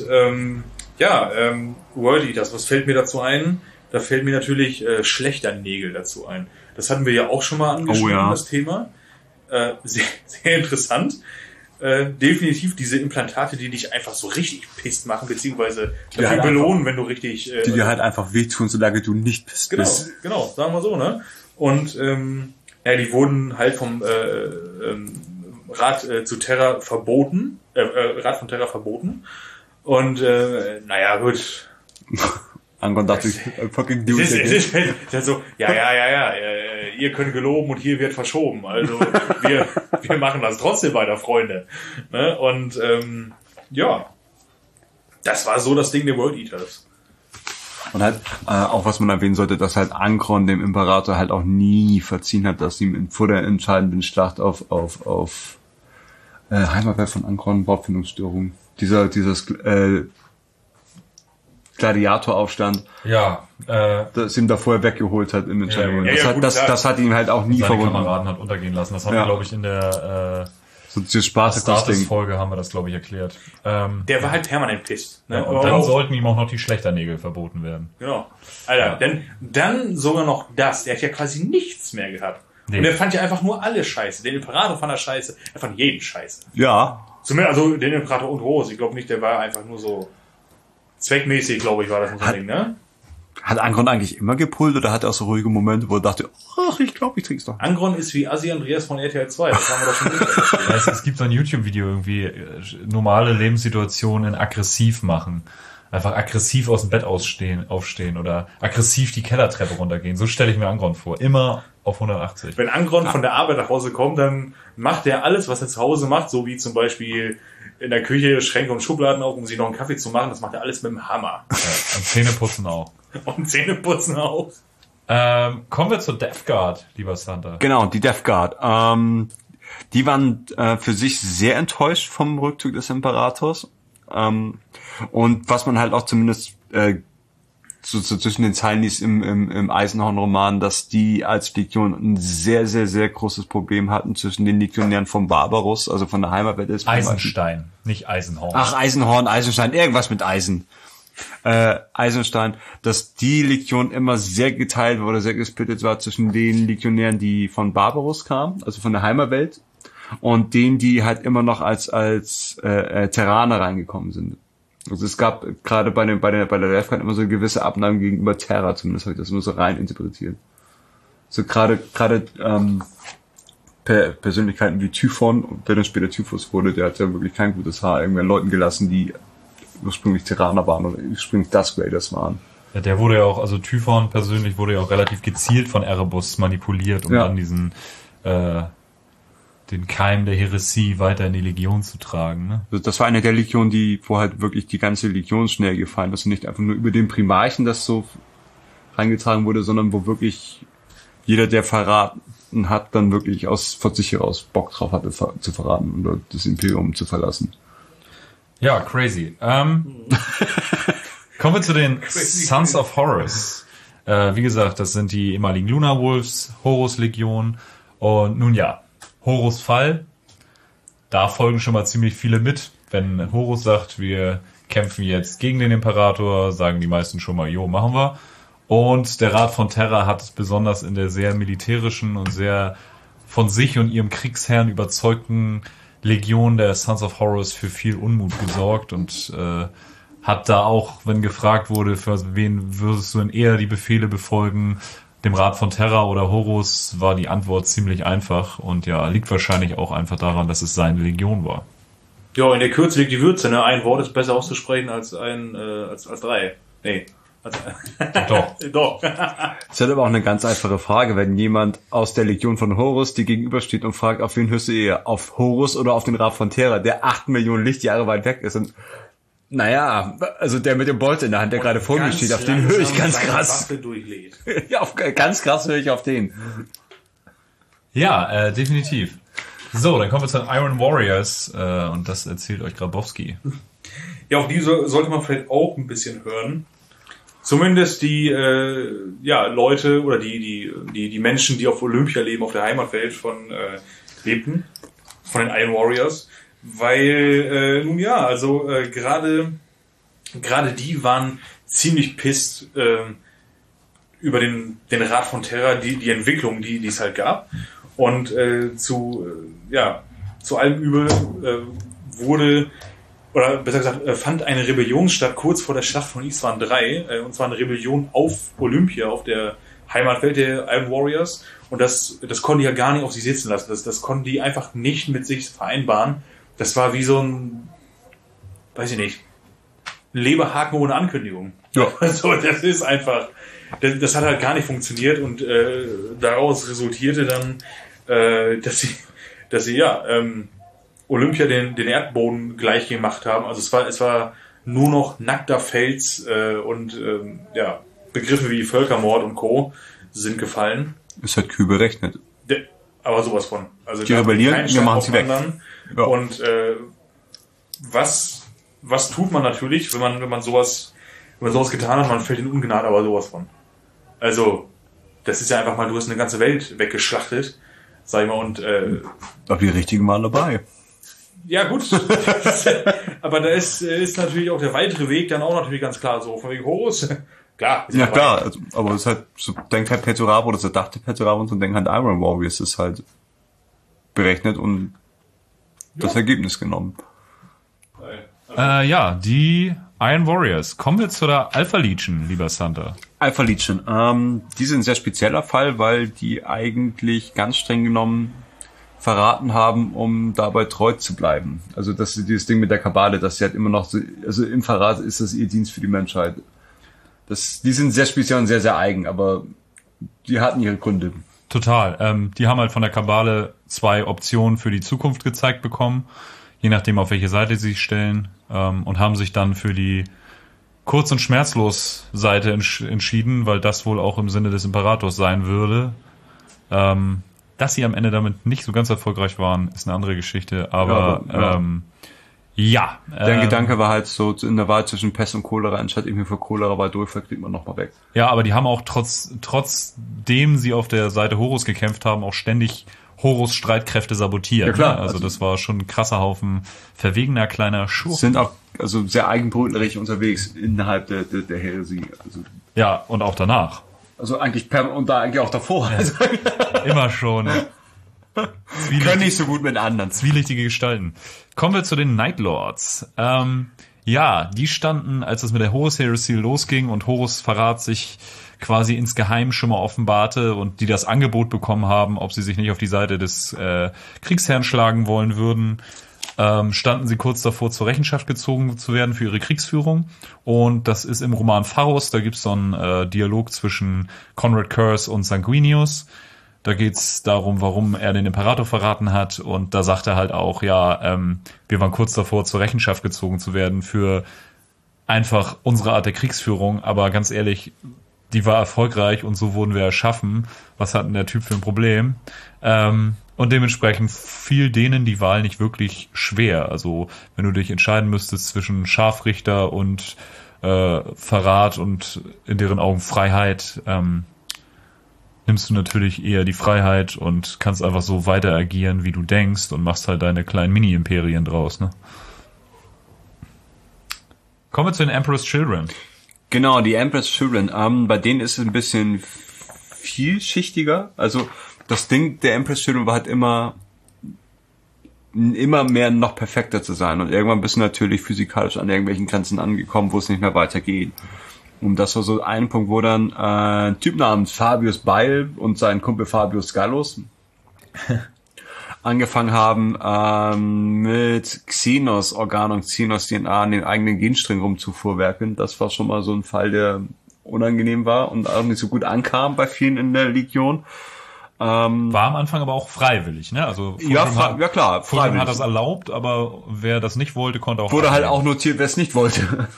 World Eaters, was fällt mir dazu ein? Da fällt mir natürlich Schlechternägel dazu ein. Das hatten wir ja auch schon mal angeschnitten, das Thema. Sehr, sehr interessant. Definitiv diese Implantate, die dich einfach so richtig pisst machen, beziehungsweise dafür halt belohnen, wenn du richtig... die dir halt einfach wehtun, solange du nicht pisst bist. Genau, sagen wir so, ne? Und die wurden halt vom Rat von Terra verboten. Und gut. Angron dachte ich, fucking do it. Es ist halt so, ihr könnt geloben und hier wird verschoben. Also wir machen das trotzdem weiter, Freunde. Ne? Und das war so das Ding der World Eaters. Und halt auch was man erwähnen sollte, dass halt Angron dem Imperator halt auch nie verziehen hat, dass ihm vor der entscheidenden Schlacht auf Heimatwelt von Angron, Wortfindungsstörung, dieses Gladiatoraufstand, das ihm da vorher weggeholt hat im Entscheidung. Das hat ihn halt auch nie verwundert. Seine Kameraden hat untergehen lassen. Das haben wir, glaube ich, in der Status-Folge haben wir das, glaube ich, erklärt. Der war halt permanent pisst. Ne? Ja, und dann sollten ihm auch noch die Schlechternägel verboten werden. Genau. Alter, dann sogar noch das. Der hat ja quasi nichts mehr gehabt. Nee. Und er fand ja einfach nur alle scheiße. Den Imperator fand er scheiße. Er fand jeden scheiße. Ja. Zumindest, also den Imperator und Horus. Ich glaube nicht, der war einfach nur so zweckmäßig, glaube ich, war das ein Ding, ne? Hat Angron eigentlich immer gepullt oder hat er auch so ruhige Momente, wo er dachte, ach, ich glaube, ich trink's doch. Angron ist wie Asi Andreas von RTL 2, das haben wir doch schon gesagt. Es gibt so ein YouTube-Video irgendwie, normale Lebenssituationen aggressiv machen. Einfach aggressiv aus dem Bett aufstehen oder aggressiv die Kellertreppe runtergehen. So stelle ich mir Angron vor. Immer auf 180. Wenn Angron von der Arbeit nach Hause kommt, dann macht er alles, was er zu Hause macht, so wie zum Beispiel in der Küche Schränke und Schubladen auf, um sich noch einen Kaffee zu machen. Das macht er alles mit dem Hammer. Ja, und Zähneputzen auch. Und Zähneputzen auch. Kommen wir zur Death Guard, lieber Santa. Genau, die Death Guard. Die waren für sich sehr enttäuscht vom Rückzug des Imperators. Und was man halt auch zumindest so zwischen den Zeilen liest im Eisenhorn-Roman, dass die als Legion ein sehr, sehr, sehr großes Problem hatten zwischen den Legionären von Barbaros, also von der Heimatwelt des Eisenstein, nicht Eisenhorn. Ach, Eisenhorn, Eisenstein, irgendwas mit Eisen. Eisenstein, dass die Legion immer sehr geteilt wurde, sehr gesplittet war zwischen den Legionären, die von Barbaros kamen, also von der Heimatwelt, und denen, die halt immer noch als Terraner reingekommen sind. Also es gab gerade bei der Refcon immer so eine gewisse Abnahme gegenüber Terra, zumindest habe ich das nur so rein interpretiert. So gerade Persönlichkeiten wie Typhon, der dann später Typhus wurde, der hat ja wirklich kein gutes Haar irgendwelchen Leuten gelassen, die ursprünglich Terraner waren oder ursprünglich Dusk Raiders waren. Ja, der wurde ja auch, also Typhon persönlich wurde ja auch relativ gezielt von Erebus manipuliert, um dann diesen den Keim der Häresie weiter in die Legion zu tragen. Ne? Also das war eine der Legionen, wo halt wirklich die ganze Legion schnell gefallen ist und nicht einfach nur über den Primarchen das so reingetragen wurde, sondern wo wirklich jeder, der verraten hat, dann wirklich von sich heraus Bock drauf hatte zu verraten oder das Imperium zu verlassen. Ja, crazy. Kommen wir zu den Sons of Horus. Wie gesagt, das sind die ehemaligen Lunar Wolves, Horus-Legion. Und nun ja, Horus Fall, da folgen schon mal ziemlich viele mit. Wenn Horus sagt, wir kämpfen jetzt gegen den Imperator, sagen die meisten schon mal, jo, machen wir. Und der Rat von Terra hat besonders in der sehr militärischen und sehr von sich und ihrem Kriegsherrn überzeugten Legion der Sons of Horus für viel Unmut gesorgt und hat da auch, wenn gefragt wurde, für wen würdest du denn eher die Befehle befolgen, dem Rat von Terra oder Horus, war die Antwort ziemlich einfach und ja, liegt wahrscheinlich auch einfach daran, dass es seine Legion war. Ja, in der Kürze liegt die Würze, ne? Ein Wort ist besser auszusprechen als als drei. Nee. Doch. Doch. Das ist halt aber auch eine ganz einfache Frage, wenn jemand aus der Legion von Horus dir gegenübersteht und fragt, auf wen hörst du eher? Auf Horus oder auf den Rat von Terra, der 8 Millionen Lichtjahre weit weg ist und naja, also der mit dem Bolt in der Hand, der gerade vor mir steht, auf den höre ich ganz krass. Ja, ganz krass höre ich auf den. Ja, definitiv. So, dann kommen wir zu den Iron Warriors und das erzählt euch Grabowski. Ja, auf die sollte man vielleicht auch ein bisschen hören. Zumindest die Leute oder die Menschen, die auf Olympia leben, auf der Heimatwelt lebten, von den Iron Warriors. Weil, gerade die waren ziemlich pisst über den Rat von Terra, die Entwicklung, die es halt gab. Und zu allem Übel fand eine Rebellion statt kurz vor der Schlacht von Isstvan III, und zwar eine Rebellion auf Olympia, auf der Heimatwelt der Iron Warriors. Und das konnten die ja gar nicht auf sich sitzen lassen. Das konnten die einfach nicht mit sich vereinbaren. Das war wie so ein, weiß ich nicht, Leberhaken ohne Ankündigung. Ja. Also das ist einfach, das hat halt gar nicht funktioniert und daraus resultierte dann, dass sie Olympia den Erdboden gleich gemacht haben. Also es war nur noch nackter Fels und Begriffe wie Völkermord und Co. sind gefallen. Es hat kühl berechnet. Aber sowas von. Also die rebellieren, wir machen sie weg. Ja. Und was tut man natürlich, wenn man sowas getan hat, man fällt in Ungnade, aber sowas von. Also, das ist ja einfach mal, du hast eine ganze Welt weggeschlachtet, sag ich mal, und aber die richtigen waren dabei. Ja, gut. Aber da ist natürlich auch der weitere Weg dann auch natürlich ganz klar so, von wegen Horus. Klar. Ja, klar, also, aber es ist halt, so denkt halt Perturabo, oder so dachte Perturabo und so denkt halt Iron Warriors ist halt berechnet und das Ergebnis genommen. Die Iron Warriors. Kommen wir zu der Alpha Legion, lieber Santa. Alpha Legion. Die sind ein sehr spezieller Fall, weil die eigentlich ganz streng genommen verraten haben, um dabei treu zu bleiben. Also das ist dieses Ding mit der Kabale, dass sie halt immer noch so, also im Verrat ist das ihr Dienst für die Menschheit. Die sind sehr speziell und sehr, sehr eigen, aber die hatten ihre Gründe. Total. Die haben halt von der Kabale 2 Optionen für die Zukunft gezeigt bekommen, je nachdem, auf welche Seite sie sich stellen, und haben sich dann für die kurz- und schmerzlos Seite entschieden, weil das wohl auch im Sinne des Imperators sein würde. Dass sie am Ende damit nicht so ganz erfolgreich waren, ist eine andere Geschichte, aber Ja. Der Gedanke war halt so, in der Wahl zwischen Pest und Cholera, anstatt irgendwie für Cholera, weil Durchfall kriegt man nochmal weg. Ja, aber die haben auch trotzdem sie auf der Seite Horus gekämpft haben, auch ständig Horus Streitkräfte sabotiert. Ja, klar. Ne? Also das war schon ein krasser Haufen verwegener kleiner Schurken. Sind auch also sehr eigenbrötlerig unterwegs innerhalb der Häresie. Also, ja, und auch danach. Also eigentlich und da eigentlich auch davor. Also, immer schon. Können nicht so gut mit anderen. Zwielichtige Gestalten. Kommen wir zu den Night Lords. Ja, die standen, als es mit der Horus Heresy losging und Horus Verrat sich quasi insgeheim schon mal offenbarte und die das Angebot bekommen haben, ob sie sich nicht auf die Seite des Kriegsherrn schlagen wollen würden, standen sie kurz davor, zur Rechenschaft gezogen zu werden für ihre Kriegsführung. Und das ist im Roman Pharos, da gibt's so einen Dialog zwischen Conrad Curse und Sanguinius. Da geht's darum, warum er den Imperator verraten hat. Und da sagt er halt auch, ja, wir waren kurz davor, zur Rechenschaft gezogen zu werden für einfach unsere Art der Kriegsführung. Aber ganz ehrlich, die war erfolgreich und so wurden wir erschaffen. Was hat denn der Typ für ein Problem? Und dementsprechend fiel denen die Wahl nicht wirklich schwer. Also wenn du dich entscheiden müsstest zwischen Scharfrichter und Verrat und in deren Augen Freiheit, nimmst du natürlich eher die Freiheit und kannst einfach so weiter agieren, wie du denkst und machst halt deine kleinen Mini-Imperien draus, ne? Kommen wir zu den Emperor's Children. Genau, die Emperor's Children. Bei denen ist es ein bisschen vielschichtiger. Also das Ding der Emperor's Children war halt immer mehr noch perfekter zu sein. Und irgendwann bist du natürlich physikalisch an irgendwelchen Grenzen angekommen, wo es nicht mehr weitergeht. Und das war so ein Punkt, wo dann ein Typ namens Fabius Beil und sein Kumpel Fabius Gallus angefangen haben, mit Xenos Organ und Xenos DNA an den eigenen Genstrang rumzufuhrwerken. Das war schon mal so ein Fall, der unangenehm war und auch nicht so gut ankam bei vielen in der Legion. War am Anfang aber auch freiwillig, ne? Also ja, klar, freiwillig. Hat das erlaubt, aber wer das nicht wollte, konnte auch. Wurde halt auch notiert, wer es nicht wollte.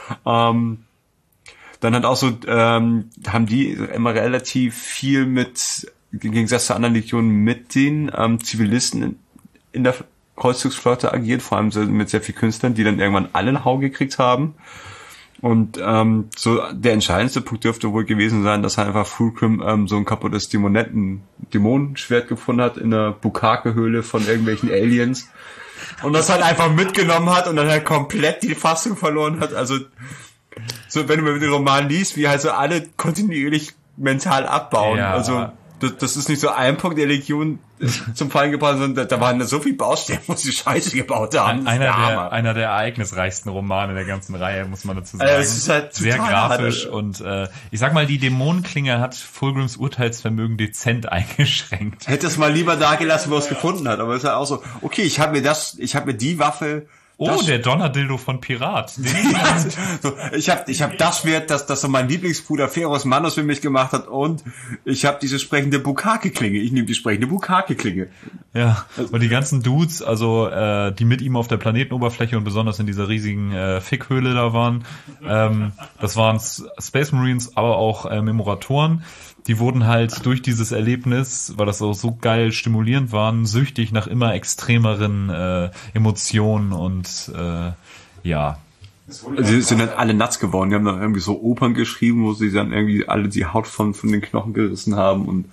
Dann hat auch so, haben die immer relativ viel mit, im Gegensatz zu anderen Legionen, mit den Zivilisten in der Kreuzzugsflotte agiert, vor allem mit sehr vielen Künstlern, die dann irgendwann alle einen Hau gekriegt haben. Und so der entscheidendste Punkt dürfte wohl gewesen sein, dass halt einfach Fulcrum so ein kaputtes Dämonenschwert gefunden hat in der Bukake-Höhle von irgendwelchen Aliens. Und das halt einfach mitgenommen hat und dann halt komplett die Fassung verloren hat. Also so, wenn du mir den Roman liest, wie halt so alle kontinuierlich mental abbauen. Ja. Also das ist nicht so ein Punkt der Legion zum Fallen gebracht, sondern da waren so viele Baustellen, wo sie Scheiße gebaut haben. Einer der ereignisreichsten Romane der ganzen Reihe, muss man dazu sagen. Es ist halt sehr grafisch und ich sag mal, die Dämonenklinge hat Fulgrams Urteilsvermögen dezent eingeschränkt. Hätte es mal lieber da gelassen, wo es gefunden hat, aber es ist halt auch so, okay, ich habe mir die Waffe. Der Donnerdildo von Pirat. Ich hab das Schwert, das so mein Lieblingsbruder Pharos Manus für mich gemacht hat und ich habe diese sprechende Bukake-Klinge. Ich nehme die sprechende Bukake-Klinge. Ja, und die ganzen Dudes, also die mit ihm auf der Planetenoberfläche und besonders in dieser riesigen Fickhöhle da waren, das waren Space Marines, aber auch Memoratoren. Die wurden halt durch dieses Erlebnis, weil das auch so geil stimulierend waren, süchtig nach immer extremeren Emotionen und ja. Sie sind halt alle nuts geworden. Die haben dann irgendwie so Opern geschrieben, wo sie dann irgendwie alle die Haut von den Knochen gerissen haben und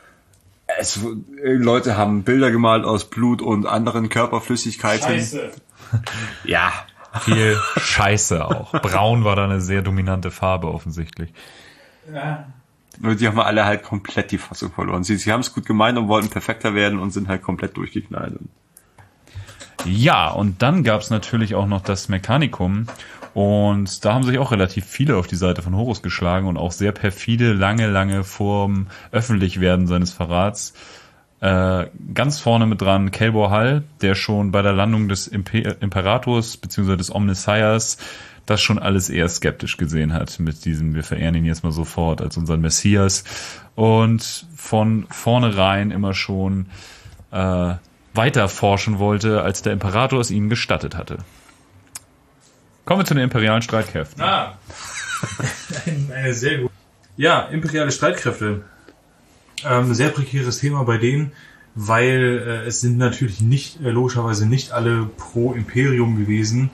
Leute haben Bilder gemalt aus Blut und anderen Körperflüssigkeiten. Scheiße. Ja. Viel Scheiße auch. Braun war da eine sehr dominante Farbe offensichtlich. Ja. Die haben alle halt komplett die Fassung verloren. Sie haben es gut gemeint und wollten perfekter werden und sind halt komplett durchgeknallt. Ja, und dann gab's natürlich auch noch das Mechanicum. Und da haben sich auch relativ viele auf die Seite von Horus geschlagen und auch sehr perfide, lange vorm Öffentlichwerden seines Verrats. Ganz vorne mit dran Kelbor Hall, der schon bei der Landung des Imperators bzw. des Omnissiahs das schon alles eher skeptisch gesehen hat mit diesem, wir verehren ihn jetzt mal sofort als unseren Messias und von vornherein immer schon weiter forschen wollte, als der Imperator es ihnen gestattet hatte. Kommen wir zu den imperialen Streitkräften. Eine sehr gute. Ja, imperiale Streitkräfte. Sehr prekäres Thema bei denen, weil es sind natürlich nicht, logischerweise nicht alle pro Imperium gewesen,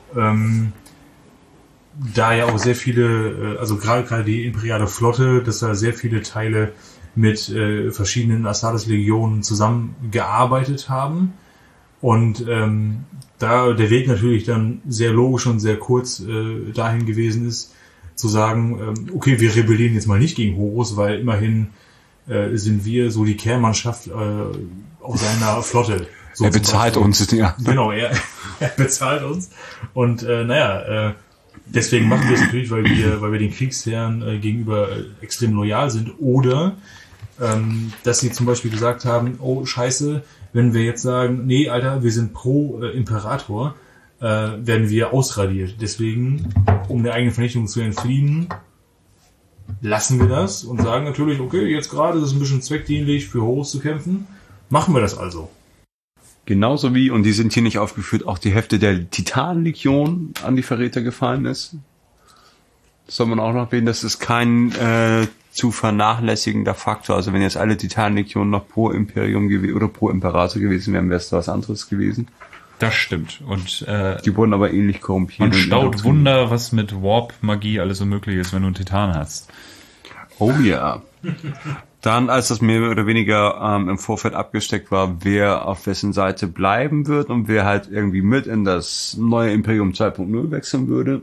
da ja auch sehr viele, also gerade die imperiale Flotte, dass da sehr viele Teile mit verschiedenen Astartes-Legionen zusammengearbeitet haben und da der Weg natürlich dann sehr logisch und sehr kurz dahin gewesen ist, zu sagen, okay, wir rebellieren jetzt mal nicht gegen Horus, weil immerhin sind wir so die Kernmannschaft aus seiner Flotte. So er bezahlt uns, ja. Genau, er bezahlt uns. Und deswegen machen wir es natürlich, weil wir den Kriegsherren gegenüber extrem loyal sind. Oder dass sie zum Beispiel gesagt haben, oh scheiße, wenn wir jetzt sagen, nee, Alter, wir sind pro Imperator, werden wir ausradiert. Deswegen, um der eigenen Vernichtung zu entfliehen, lassen wir das und sagen natürlich, okay, jetzt gerade ist es ein bisschen zweckdienlich, für Horus zu kämpfen. Machen wir das also. Genauso wie, und die sind hier nicht aufgeführt, auch die Hälfte der Titanlegion an die Verräter gefallen ist. Das soll man auch noch erwähnen, das ist kein zu vernachlässigender Faktor. Also wenn jetzt alle Titanlegionen noch pro Imperium oder pro Imperator gewesen wären, wäre es was anderes gewesen. Das stimmt. Und die wurden aber ähnlich korrumpiert. Man staut Wunder, was mit Warp-Magie alles so möglich ist, wenn du einen Titan hast. Oh ja. Dann, als das mehr oder weniger im Vorfeld abgesteckt war, wer auf wessen Seite bleiben wird und wer halt irgendwie mit in das neue Imperium 2.0 wechseln würde,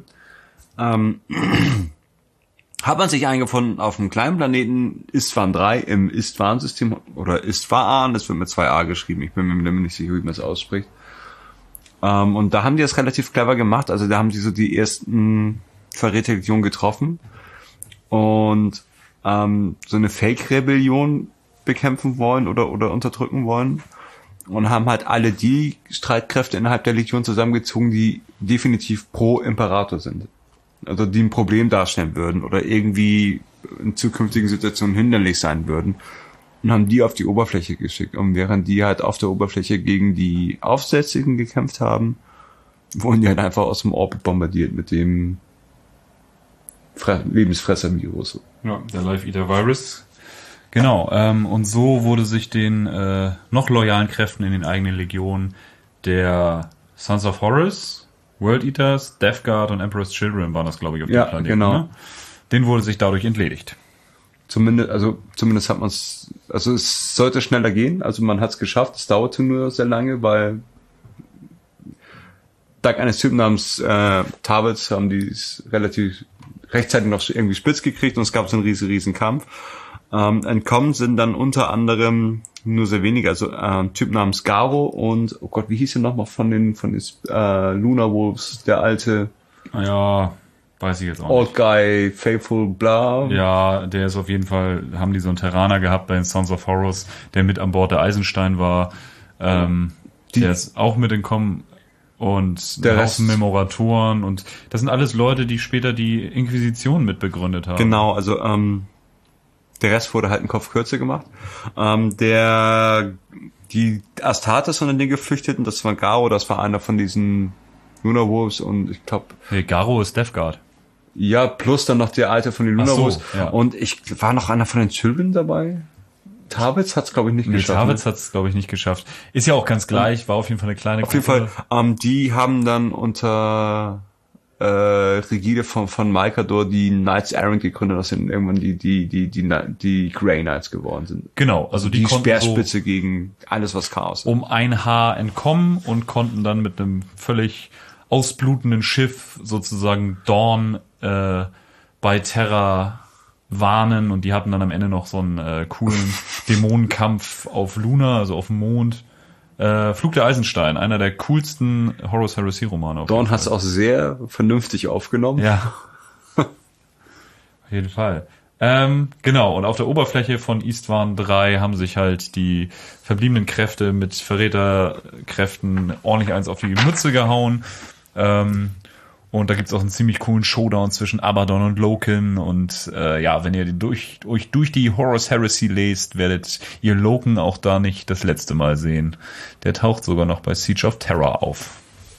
hat man sich eingefunden auf einem kleinen Planeten Istvan 3 im Istvan-System oder Istvan, das wird mit 2a geschrieben, ich bin mir nicht sicher, wie man es ausspricht. Und da haben die das relativ clever gemacht, also da haben die so die ersten Verräterlegionen getroffen und so eine Fake-Rebellion bekämpfen wollen oder unterdrücken wollen und haben halt alle die Streitkräfte innerhalb der Legion zusammengezogen, die definitiv pro Imperator sind. Also die ein Problem darstellen würden oder irgendwie in zukünftigen Situationen hinderlich sein würden und haben die auf die Oberfläche geschickt. Und während die halt auf der Oberfläche gegen die Aufsässigen gekämpft haben, wurden die halt einfach aus dem Orbit bombardiert mit dem Lebensfresser-Virus. Ja, der Live-Eater-Virus. Genau, und so wurde sich den noch loyalen Kräften in den eigenen Legionen der Sons of Horus, World Eaters, Death Guard und Emperor's Children waren das, glaube ich, auf dem Planeten. Genau. Ne? Den wurde sich dadurch entledigt. Zumindest hat man es, also es sollte schneller gehen, also man hat es geschafft, es dauerte nur sehr lange, weil dank eines Typen namens Tavitz haben die es relativ rechtzeitig noch irgendwie spitz gekriegt und es gab so einen riesen Kampf. Entkommen sind dann unter anderem nur sehr wenige, also ein Typ namens Garo und, oh Gott, wie hieß der nochmal von den Lunar Wolves, der alte Ja, weiß ich jetzt auch Old nicht. Guy, Faithful, bla. Ja, der ist auf jeden Fall, haben die so einen Terraner gehabt bei den Sons of Horus, der mit an Bord der Eisenstein war. Der ist auch mit entkommen und Der ein Rest- Haufen Memoratoren und das sind alles Leute, die später die Inquisition mitbegründet haben. Genau, also der Rest wurde halt einen Kopf kürzer gemacht. Die Astartes von den Geflüchteten, das war Garo, das war einer von diesen Lunar Wolves und ich glaube, Hey, Garo ist Death Guard. ja, plus dann noch der alte von den Lunar Ach so, Wolves. ja. Und war noch einer von den Children dabei? Tavitz hat's glaube ich nicht geschafft. Tavitz hat es, glaube ich, nicht geschafft. Ist ja auch ganz gleich, war auf jeden Fall eine kleine Auf jeden Fall, die haben dann unter Rigide von Malkador die Knights Errant gegründet, das sind irgendwann die Grey Knights geworden sind. Genau, also die konnten Speerspitze gegen alles, was Chaos ist. um ein Haar entkommen und konnten dann mit einem völlig ausblutenden Schiff sozusagen Dawn bei Terra warnen und die hatten dann am Ende noch so einen coolen Dämonenkampf auf Luna, also auf dem Mond. Flug der Eisenstein, einer der coolsten Horus Heresy Romane. Dawn hat es auch sehr vernünftig aufgenommen. Ja. Auf jeden Fall. Genau, und auf der Oberfläche von Istvan 3 haben sich halt die verbliebenen Kräfte mit Verräterkräften ordentlich eins auf die Mütze gehauen. Und da gibt's auch einen ziemlich coolen Showdown zwischen Abaddon und Loken. Und ja, wenn ihr euch durch die Horus Heresy lest, werdet ihr Loken auch da nicht das letzte Mal sehen. Der taucht sogar noch bei Siege of Terror auf.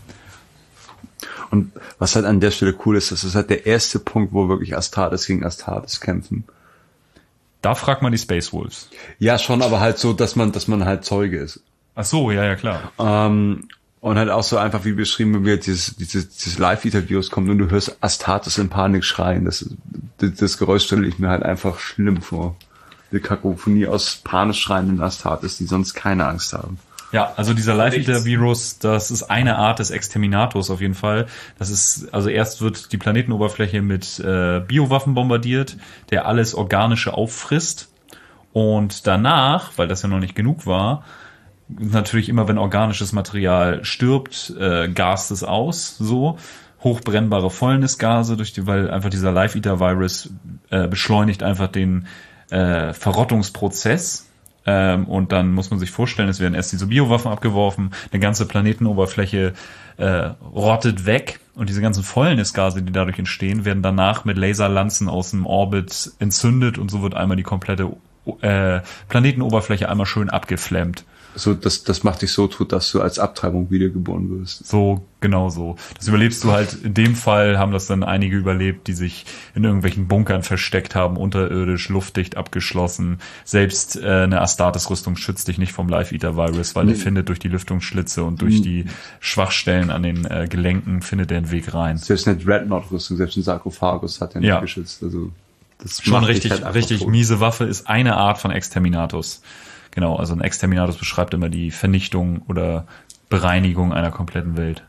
Und was halt an der Stelle cool ist, das ist halt der erste Punkt, wo wirklich Astartes gegen Astartes kämpfen. Da fragt man die Space Wolves. Ja, schon, aber halt so, dass man halt Zeuge ist. Ach so, ja, klar. Und halt auch so einfach wie beschrieben, wenn wir dieses Live-Interviews kommt und du hörst Astartes in Panik schreien. Das Geräusch stelle ich mir halt einfach schlimm vor. Die Kakophonie aus panisch schreienden Astartes, die sonst keine Angst haben. Ja, also dieser Live-Eater-Virus, das ist eine Art des Exterminators auf jeden Fall. Das ist, also erst wird die Planetenoberfläche mit Biowaffen bombardiert, der alles Organische auffrisst. Und danach, weil das ja noch nicht genug war, natürlich immer, wenn organisches Material stirbt, gast es aus, so. Hochbrennbare Fäulnisgase, weil einfach dieser Live-Eater-Virus beschleunigt einfach den Verrottungsprozess. Und dann muss man sich vorstellen, es werden erst diese Biowaffen abgeworfen, eine ganze Planetenoberfläche rottet weg und diese ganzen Fäulnisgase, die dadurch entstehen, werden danach mit Laserlanzen aus dem Orbit entzündet und so wird einmal die komplette Planetenoberfläche einmal schön abgeflammt. So, das macht dich so tot, dass du als Abtreibung wiedergeboren wirst. So, genau so. Das überlebst du halt, in dem Fall haben das dann einige überlebt, die sich in irgendwelchen Bunkern versteckt haben, unterirdisch, luftdicht abgeschlossen. Selbst eine Astartes-Rüstung schützt dich nicht vom Live-Eater-Virus, weil der findet durch die Lüftungsschlitze und durch die Schwachstellen an den Gelenken findet er einen Weg rein. Selbst eine Dreadnought-Rüstung, selbst ein Sarkophagus hat er nicht geschützt. Also das schon richtig miese Waffe, ist eine Art von Exterminatus. Genau, also ein Exterminatus beschreibt immer die Vernichtung oder Bereinigung einer kompletten Welt.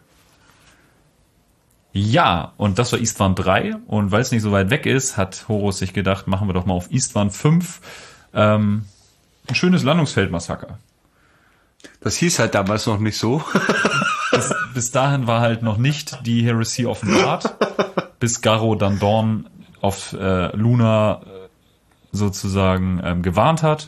Ja, und das war Istvan 3. Und weil es nicht so weit weg ist, hat Horus sich gedacht, machen wir doch mal auf Istvan 5 ein schönes Landungsfeldmassaker. Das hieß halt damals noch nicht so. Bis dahin war halt noch nicht die Heresy offenbart, bis Garro dann Dorn auf Luna sozusagen gewarnt hat.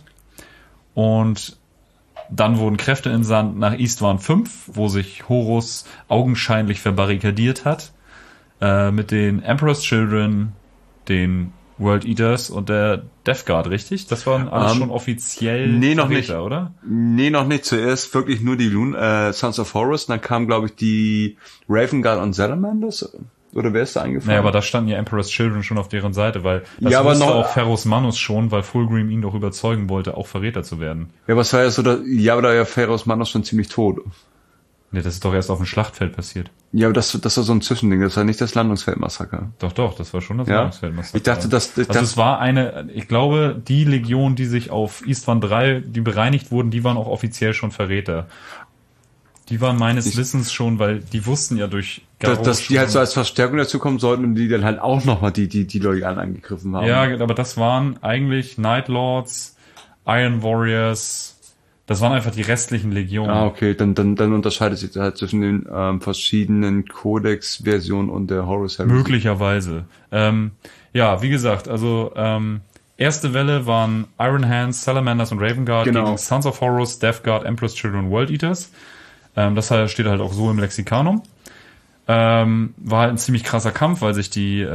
Und dann wurden Kräfte entsandt nach Istvan 5, wo sich Horus augenscheinlich verbarrikadiert hat, mit den Emperor's Children, den World Eaters und der Death Guard, richtig? Das waren alles schon offiziell noch nicht, oder? Nee, noch nicht. Zuerst wirklich nur die Sons of Horus, dann kam, glaube ich, die Raven Guard und Salamanders. Oder wer ist da eingefallen? Naja, aber da standen ja Emperor's Children schon auf deren Seite, weil das wusste auch Ferrus Manus schon, weil Fulgrim ihn doch überzeugen wollte, auch Verräter zu werden. Ja, aber es war ja so, aber da ja Ferrus Manus schon ziemlich tot. Nee, das ist doch erst auf dem Schlachtfeld passiert. Ja, aber das war so ein Zwischending, das war nicht das Landungsfeldmassaker. Doch, das war schon das Landungsfeldmassaker. Ich dachte, es war ich glaube, die Legion, die sich auf Istvan 3, die bereinigt wurden, die waren auch offiziell schon Verräter. Die waren meines Wissens schon, weil die wussten ja durch Garro dass die halt so als Verstärkung dazu kommen sollten und die dann halt auch nochmal die Loyalen angegriffen haben. Ja, aber das waren eigentlich Night Lords, Iron Warriors, das waren einfach die restlichen Legionen. Ah, okay, dann unterscheidet sich halt zwischen den verschiedenen Codex-Versionen und der Horus Heresy. Möglicherweise. Ja, wie gesagt, also erste Welle waren Iron Hands, Salamanders und Raven Guard gegen Sons of Horus, Death Guard, Emperor's Children und World Eaters. Das steht halt auch so im Lexikanum. War halt ein ziemlich krasser Kampf, weil sich die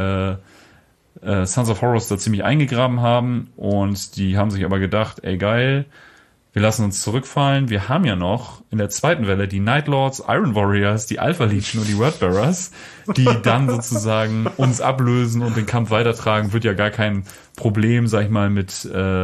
Sons of Horus da ziemlich eingegraben haben und die haben sich aber gedacht, ey geil, wir lassen uns zurückfallen. Wir haben ja noch in der zweiten Welle die Night Lords, Iron Warriors, die Alpha Legion und die Wordbearers, die dann sozusagen uns ablösen und den Kampf weitertragen. Wird ja gar kein Problem, sag ich mal, mit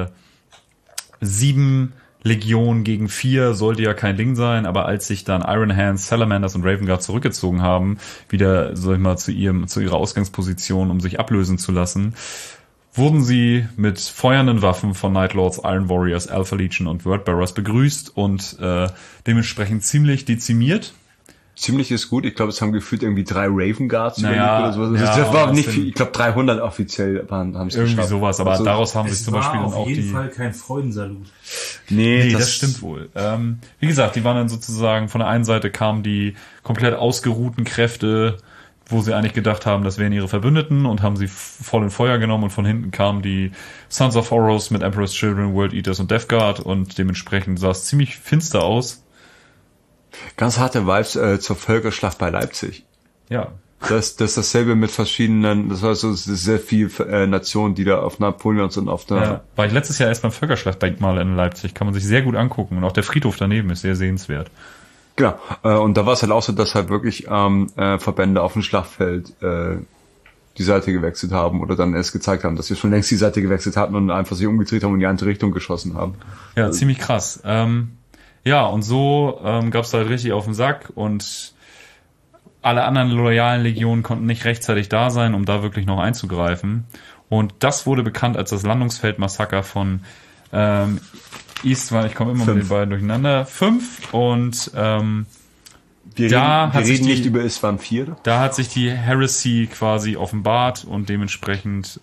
7 Legion gegen 4 sollte ja kein Ding sein, aber als sich dann Iron Hands, Salamanders und Raven Guard zurückgezogen haben, wieder, sag ich mal, zu ihrer Ausgangsposition, um sich ablösen zu lassen, wurden sie mit feuernden Waffen von Night Lords, Iron Warriors, Alpha Legion und Wordbearers begrüßt und dementsprechend ziemlich dezimiert. Ziemlich ist gut. Ich glaube, es haben gefühlt irgendwie 3 Raven Guards oder sowas. Das war nicht viel. Ich glaube, 300 offiziell haben es irgendwie geschafft. Sowas, aber also, daraus haben sich zum Beispiel dann auch die... auf jeden Fall kein Freudensalut. Nee, das stimmt wohl. Wie gesagt, die waren dann sozusagen, von der einen Seite kamen die komplett ausgeruhten Kräfte, wo sie eigentlich gedacht haben, das wären ihre Verbündeten und haben sie voll in Feuer genommen und von hinten kamen die Sons of Horus mit Emperor's Children, World Eaters und Death Guard und dementsprechend sah es ziemlich finster aus. Ganz harte Vibes zur Völkerschlacht bei Leipzig. Ja. Das ist dasselbe mit verschiedenen, das war so sehr viel Nationen, die da auf Napoleons und auf der... Ja, war ich letztes Jahr erst beim Völkerschlachtdenkmal in Leipzig, kann man sich sehr gut angucken und auch der Friedhof daneben ist sehr sehenswert. Genau, und da war es halt auch so, dass halt wirklich Verbände auf dem Schlachtfeld die Seite gewechselt haben oder dann erst gezeigt haben, dass wir schon längst die Seite gewechselt hatten und einfach sich umgedreht haben und in die andere Richtung geschossen haben. Ja, ziemlich krass. Ja, und so gab's halt richtig auf den Sack und alle anderen loyalen Legionen konnten nicht rechtzeitig da sein, um da wirklich noch einzugreifen. Und das wurde bekannt als das Landungsfeldmassaker von Eastward, ich komme immer mit den beiden durcheinander, 5 und Wir reden nicht über Iswan 4. Da hat sich die Heresy quasi offenbart und dementsprechend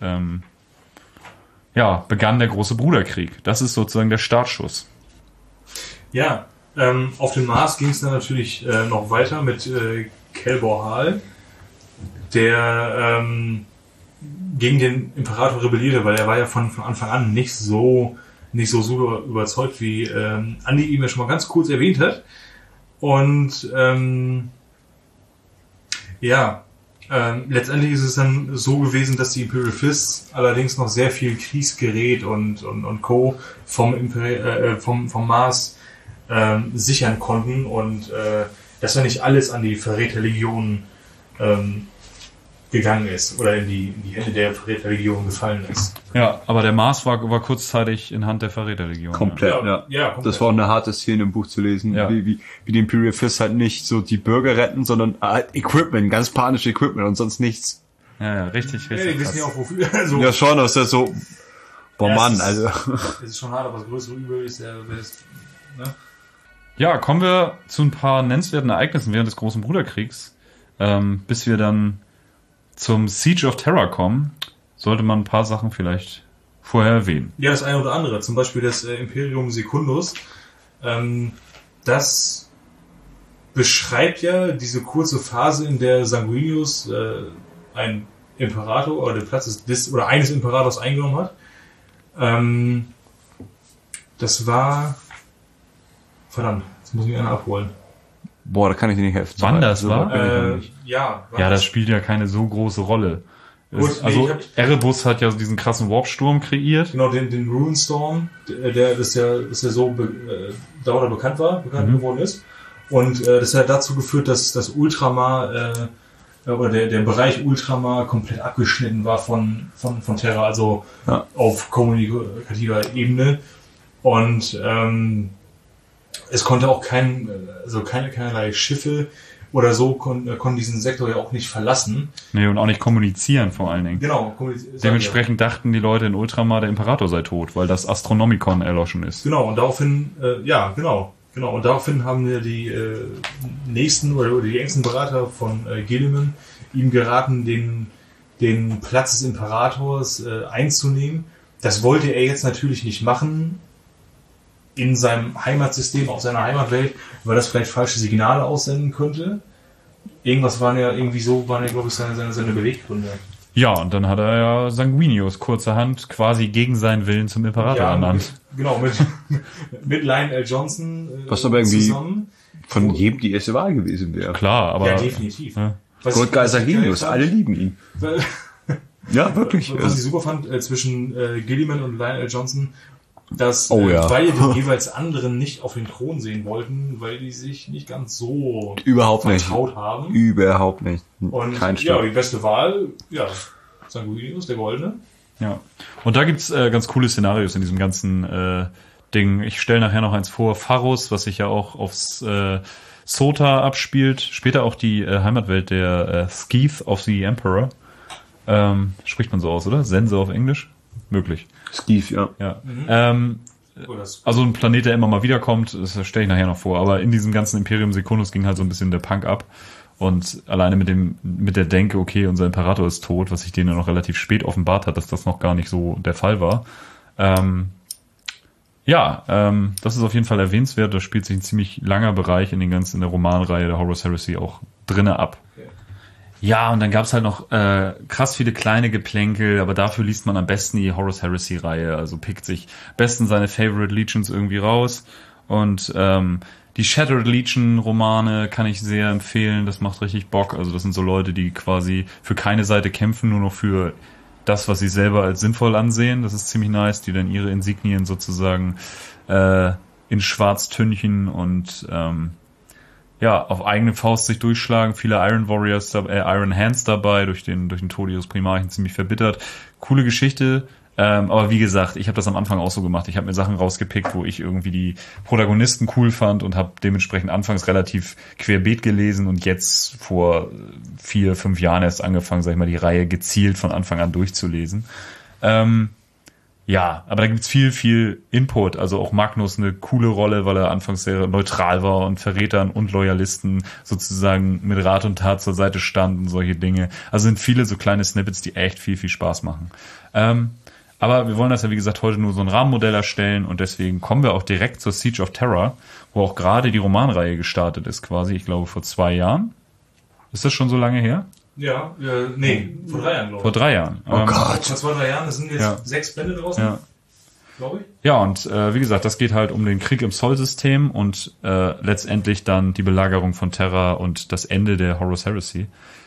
begann der große Bruderkrieg. Das ist sozusagen der Startschuss. Ja, auf dem Mars ging es dann natürlich noch weiter mit Kelbor Hal, der gegen den Imperator rebellierte, weil er war ja von Anfang an nicht so super überzeugt, wie Andi ihm ja schon mal ganz kurz erwähnt hat. Und letztendlich ist es dann so gewesen, dass die Imperial Fists allerdings noch sehr viel Kriegsgerät und Co. vom Mars sichern konnten und dass ja nicht alles an die Verräterlegion gegangen ist oder in die Hände der Verräterlegion gefallen ist. Ja, aber der Mars war kurzzeitig in Hand der Verräterlegion. Komplett, ja. Komplett. Das war auch eine harte Szene im Buch zu lesen, wie die Imperial Fists halt nicht so die Bürger retten, sondern Equipment, ganz panische Equipment und sonst nichts. Ja, richtig. Ja, die wissen ja auch wofür. Also, ja, schon, das ist so, Mann, also. Es ist schon hart, aber das größere Übel ist ja, ne? Ja, kommen wir zu ein paar nennenswerten Ereignissen während des Großen Bruderkriegs. Bis wir dann zum Siege of Terra kommen, sollte man ein paar Sachen vielleicht vorher erwähnen. Ja, das eine oder andere. Zum Beispiel das Imperium Secundus. Das beschreibt ja diese kurze Phase, in der Sanguinius ein Imperator oder den Platz eines Imperators eingenommen hat. Das war... Verdammt, jetzt muss ich einer abholen. Boah, da kann ich dir nicht helfen. Wann das war? Ja, das spielt ja keine so große Rolle. Erebus hat ja diesen krassen Warpsturm kreiert. Genau, den Runestorm, der so dauernd bekannt geworden ist. Und das hat dazu geführt, dass das Ultramar oder der Bereich Ultramar komplett abgeschnitten war von Terra, also auf kommunikativer Ebene. Und es konnte auch keinerlei Schiffe oder so konnten diesen Sektor ja auch nicht verlassen. Nee, und auch nicht kommunizieren vor allen Dingen. Genau. Dementsprechend dachten die Leute in Ultramar, der Imperator sei tot, weil das Astronomicon erloschen ist. Genau, und daraufhin, und daraufhin haben wir die nächsten oder die engsten Berater von Guilliman ihm geraten, den Platz des Imperators einzunehmen. Das wollte er jetzt natürlich nicht machen in seinem Heimatsystem, auf seiner Heimatwelt, weil das vielleicht falsche Signale aussenden könnte. Irgendwas waren ja, glaube ich, seine Beweggründe. Ja, und dann hat er ja Sanguinius kurzerhand quasi gegen seinen Willen zum Imperator ernannt. Genau, mit Lionel Johnson was aber irgendwie zusammen. Von jedem die erste Wahl gewesen wäre. Klar, aber... Ja, definitiv. Ja. Gottgeist Sanguinius, alle lieben ihn. Ja, wirklich. Was ich super fand, zwischen Guilliman und Lionel Johnson, dass beide den jeweils anderen nicht auf den Thron sehen wollten, weil die sich nicht ganz so vertraut haben. Überhaupt nicht. Und kein Stopp. Die beste Wahl, Sanguinius, der Goldene. Ja. Und da gibt's ganz coole Szenarios in diesem ganzen Ding. Ich stelle nachher noch eins vor, Pharos, was sich ja auch aufs Sota abspielt. Später auch die Heimatwelt der Skeeth of the Emperor. Spricht man so aus, oder? Sense auf Englisch? Möglich. Skeeth, ja. Also ein Planet, der immer mal wiederkommt, das stelle ich nachher noch vor, aber in diesem ganzen Imperium Secundus ging halt so ein bisschen der Punk ab und alleine mit der Denke, okay, unser Imperator ist tot, was sich denen ja noch relativ spät offenbart hat, dass das noch gar nicht so der Fall war. Das ist auf jeden Fall erwähnenswert, da spielt sich ein ziemlich langer Bereich in der Romanreihe der Horus Heresy auch drinne ab. Okay. Ja, und dann gab's halt noch krass viele kleine Geplänkel, aber dafür liest man am besten die Horus Heresy-Reihe, also pickt sich besten seine Favorite Legions irgendwie raus und die Shattered Legion-Romane kann ich sehr empfehlen, das macht richtig Bock, also das sind so Leute, die quasi für keine Seite kämpfen, nur noch für das, was sie selber als sinnvoll ansehen, das ist ziemlich nice, die dann ihre Insignien sozusagen in Schwarztünchen und auf eigene Faust sich durchschlagen, viele Iron Warriors, Iron Hands dabei, durch den Tod ihres Primarchen ziemlich verbittert. Coole Geschichte, aber wie gesagt, ich habe das am Anfang auch so gemacht. Ich habe mir Sachen rausgepickt, wo ich irgendwie die Protagonisten cool fand und habe dementsprechend anfangs relativ querbeet gelesen und jetzt vor 4-5 Jahren erst angefangen, sag ich mal, die Reihe gezielt von Anfang an durchzulesen. Ja, aber da gibt's viel Input. Also auch Magnus eine coole Rolle, weil er anfangs sehr neutral war und Verrätern und Loyalisten sozusagen mit Rat und Tat zur Seite stand und solche Dinge. Also sind viele so kleine Snippets, die echt viel Spaß machen. Aber wir wollen das ja, wie gesagt, heute nur so ein Rahmenmodell erstellen und deswegen kommen wir auch direkt zur Siege of Terror, wo auch gerade die Romanreihe gestartet ist quasi, ich glaube vor 2 Jahren. Ist das schon so lange her? Ja, nee, vor 3 Jahren, glaube ich. Vor 3 Jahren. Oh Gott. Vor 2-3 Jahren, das sind jetzt 6 Bände draußen, glaube ich. Ja, und wie gesagt, das geht halt um den Krieg im Sol-System und letztendlich dann die Belagerung von Terra und das Ende der Horus Heresy.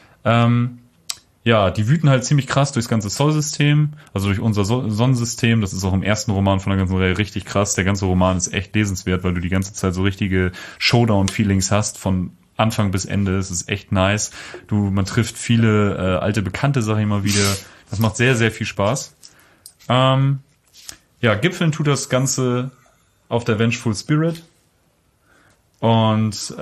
Die wüten halt ziemlich krass durchs ganze Sol-System, also durch unser Sonnensystem. Das ist auch im ersten Roman von der ganzen Reihe richtig krass. Der ganze Roman ist echt lesenswert, weil du die ganze Zeit so richtige Showdown-Feelings hast von Anfang bis Ende. Es ist echt nice. Man trifft viele alte Bekannte, sag ich mal wieder. Das macht sehr, sehr viel Spaß. Gipfeln tut das Ganze auf der Vengeful Spirit. Und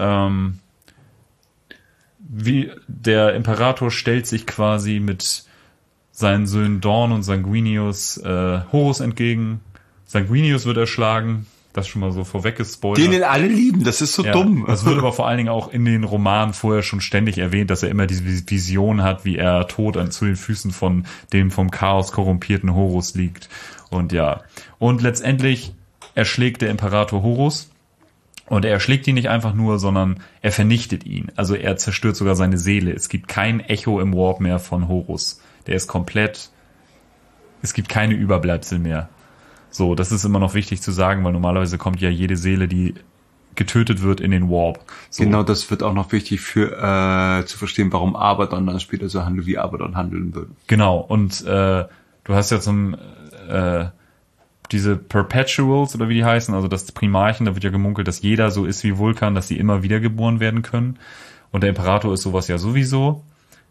wie der Imperator stellt sich quasi mit seinen Söhnen Dawn und Sanguinius Horus entgegen. Sanguinius wird erschlagen. Das schon mal so vorweg gespoilert. Den alle lieben, das ist so dumm. Das wird aber vor allen Dingen auch in den Romanen vorher schon ständig erwähnt, dass er immer diese Vision hat, wie er tot zu den Füßen von dem vom Chaos korrumpierten Horus liegt. Und letztendlich erschlägt der Imperator Horus. Und er erschlägt ihn nicht einfach nur, sondern er vernichtet ihn. Also er zerstört sogar seine Seele. Es gibt kein Echo im Warp mehr von Horus. Der ist komplett, es gibt keine Überbleibsel mehr. So, das ist immer noch wichtig zu sagen, weil normalerweise kommt ja jede Seele, die getötet wird, in den Warp. So. Genau, das wird auch noch wichtig für zu verstehen, warum Abaddon dann später so handelt, wie Abaddon handeln würde. Genau, und du hast ja diese Perpetuals, oder wie die heißen, also das Primarchen, da wird ja gemunkelt, dass jeder so ist wie Vulkan, dass sie immer wiedergeboren werden können. Und der Imperator ist sowas ja sowieso.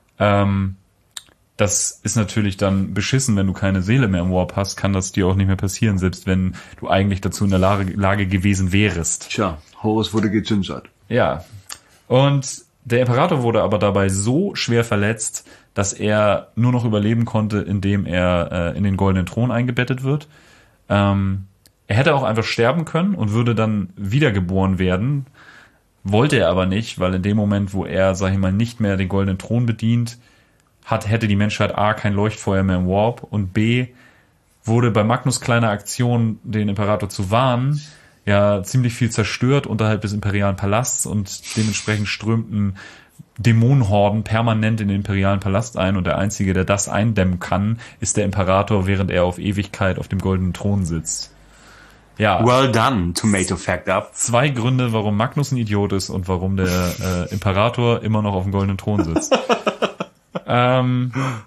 Das ist natürlich dann beschissen, wenn du keine Seele mehr im Warp hast, kann das dir auch nicht mehr passieren, selbst wenn du eigentlich dazu in der Lage gewesen wärst. Tja, Horus wurde gegingert. Ja, und der Imperator wurde aber dabei so schwer verletzt, dass er nur noch überleben konnte, indem er in den goldenen Thron eingebettet wird. Er hätte auch einfach sterben können und würde dann wiedergeboren werden, wollte er aber nicht, weil in dem Moment, wo er, sag ich mal, nicht mehr den goldenen Thron bedient, hätte die Menschheit A, kein Leuchtfeuer mehr im Warp und B, wurde bei Magnus kleiner Aktion, den Imperator zu warnen, ja ziemlich viel zerstört unterhalb des imperialen Palasts und dementsprechend strömten Dämonenhorden permanent in den imperialen Palast ein und der Einzige, der das eindämmen kann, ist der Imperator, während er auf Ewigkeit auf dem goldenen Thron sitzt. Ja. Well done, Tomato Fact Up. 2 Gründe, warum Magnus ein Idiot ist und warum der Imperator immer noch auf dem goldenen Thron sitzt. In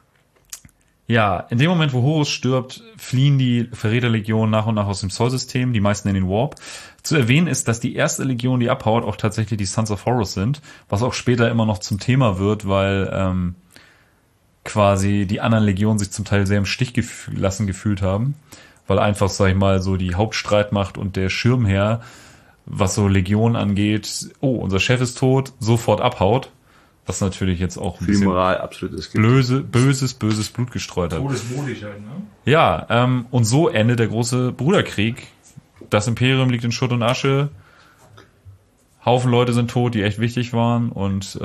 dem Moment, wo Horus stirbt, fliehen die Verräterlegionen nach und nach aus dem Sol-System, die meisten in den Warp. Zu erwähnen ist, dass die erste Legion, die abhaut, auch tatsächlich die Sons of Horus sind, was auch später immer noch zum Thema wird, weil quasi die anderen Legionen sich zum Teil sehr im Stich gelassen gefühlt haben, weil einfach, sag ich mal, so die Hauptstreitmacht und der Schirmherr, was so Legionen angeht, unser Chef ist tot, sofort abhaut. Was natürlich jetzt auch ein bisschen Moral, absolutes böses Blut gestreut hat. Todesmutig halt, ne? Ja, und so endet der große Bruderkrieg. Das Imperium liegt in Schutt und Asche. Haufen Leute sind tot, die echt wichtig waren. Und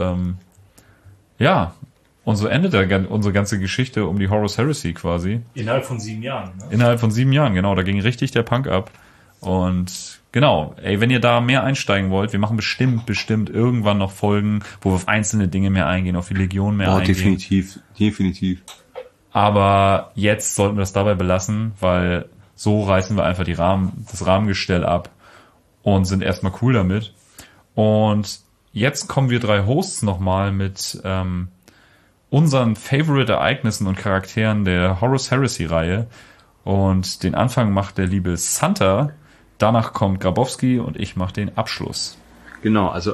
und so endet unsere ganze Geschichte um die Horus Heresy quasi. Innerhalb von 7 Jahren, ne? Innerhalb von 7 Jahren, genau. Da ging richtig der Punk ab. Und genau, wenn ihr da mehr einsteigen wollt, wir machen bestimmt irgendwann noch Folgen, wo wir auf einzelne Dinge mehr eingehen, auf die Legion mehr eingehen. Definitiv. Aber jetzt sollten wir es dabei belassen, weil so reißen wir einfach das Rahmengestell ab und sind erstmal cool damit. Und jetzt kommen wir 3 Hosts nochmal mit unseren Favorite-Ereignissen und Charakteren der Horus Heresy-Reihe. Und den Anfang macht der liebe Santa. Danach kommt Grabowski und ich mache den Abschluss. Genau, also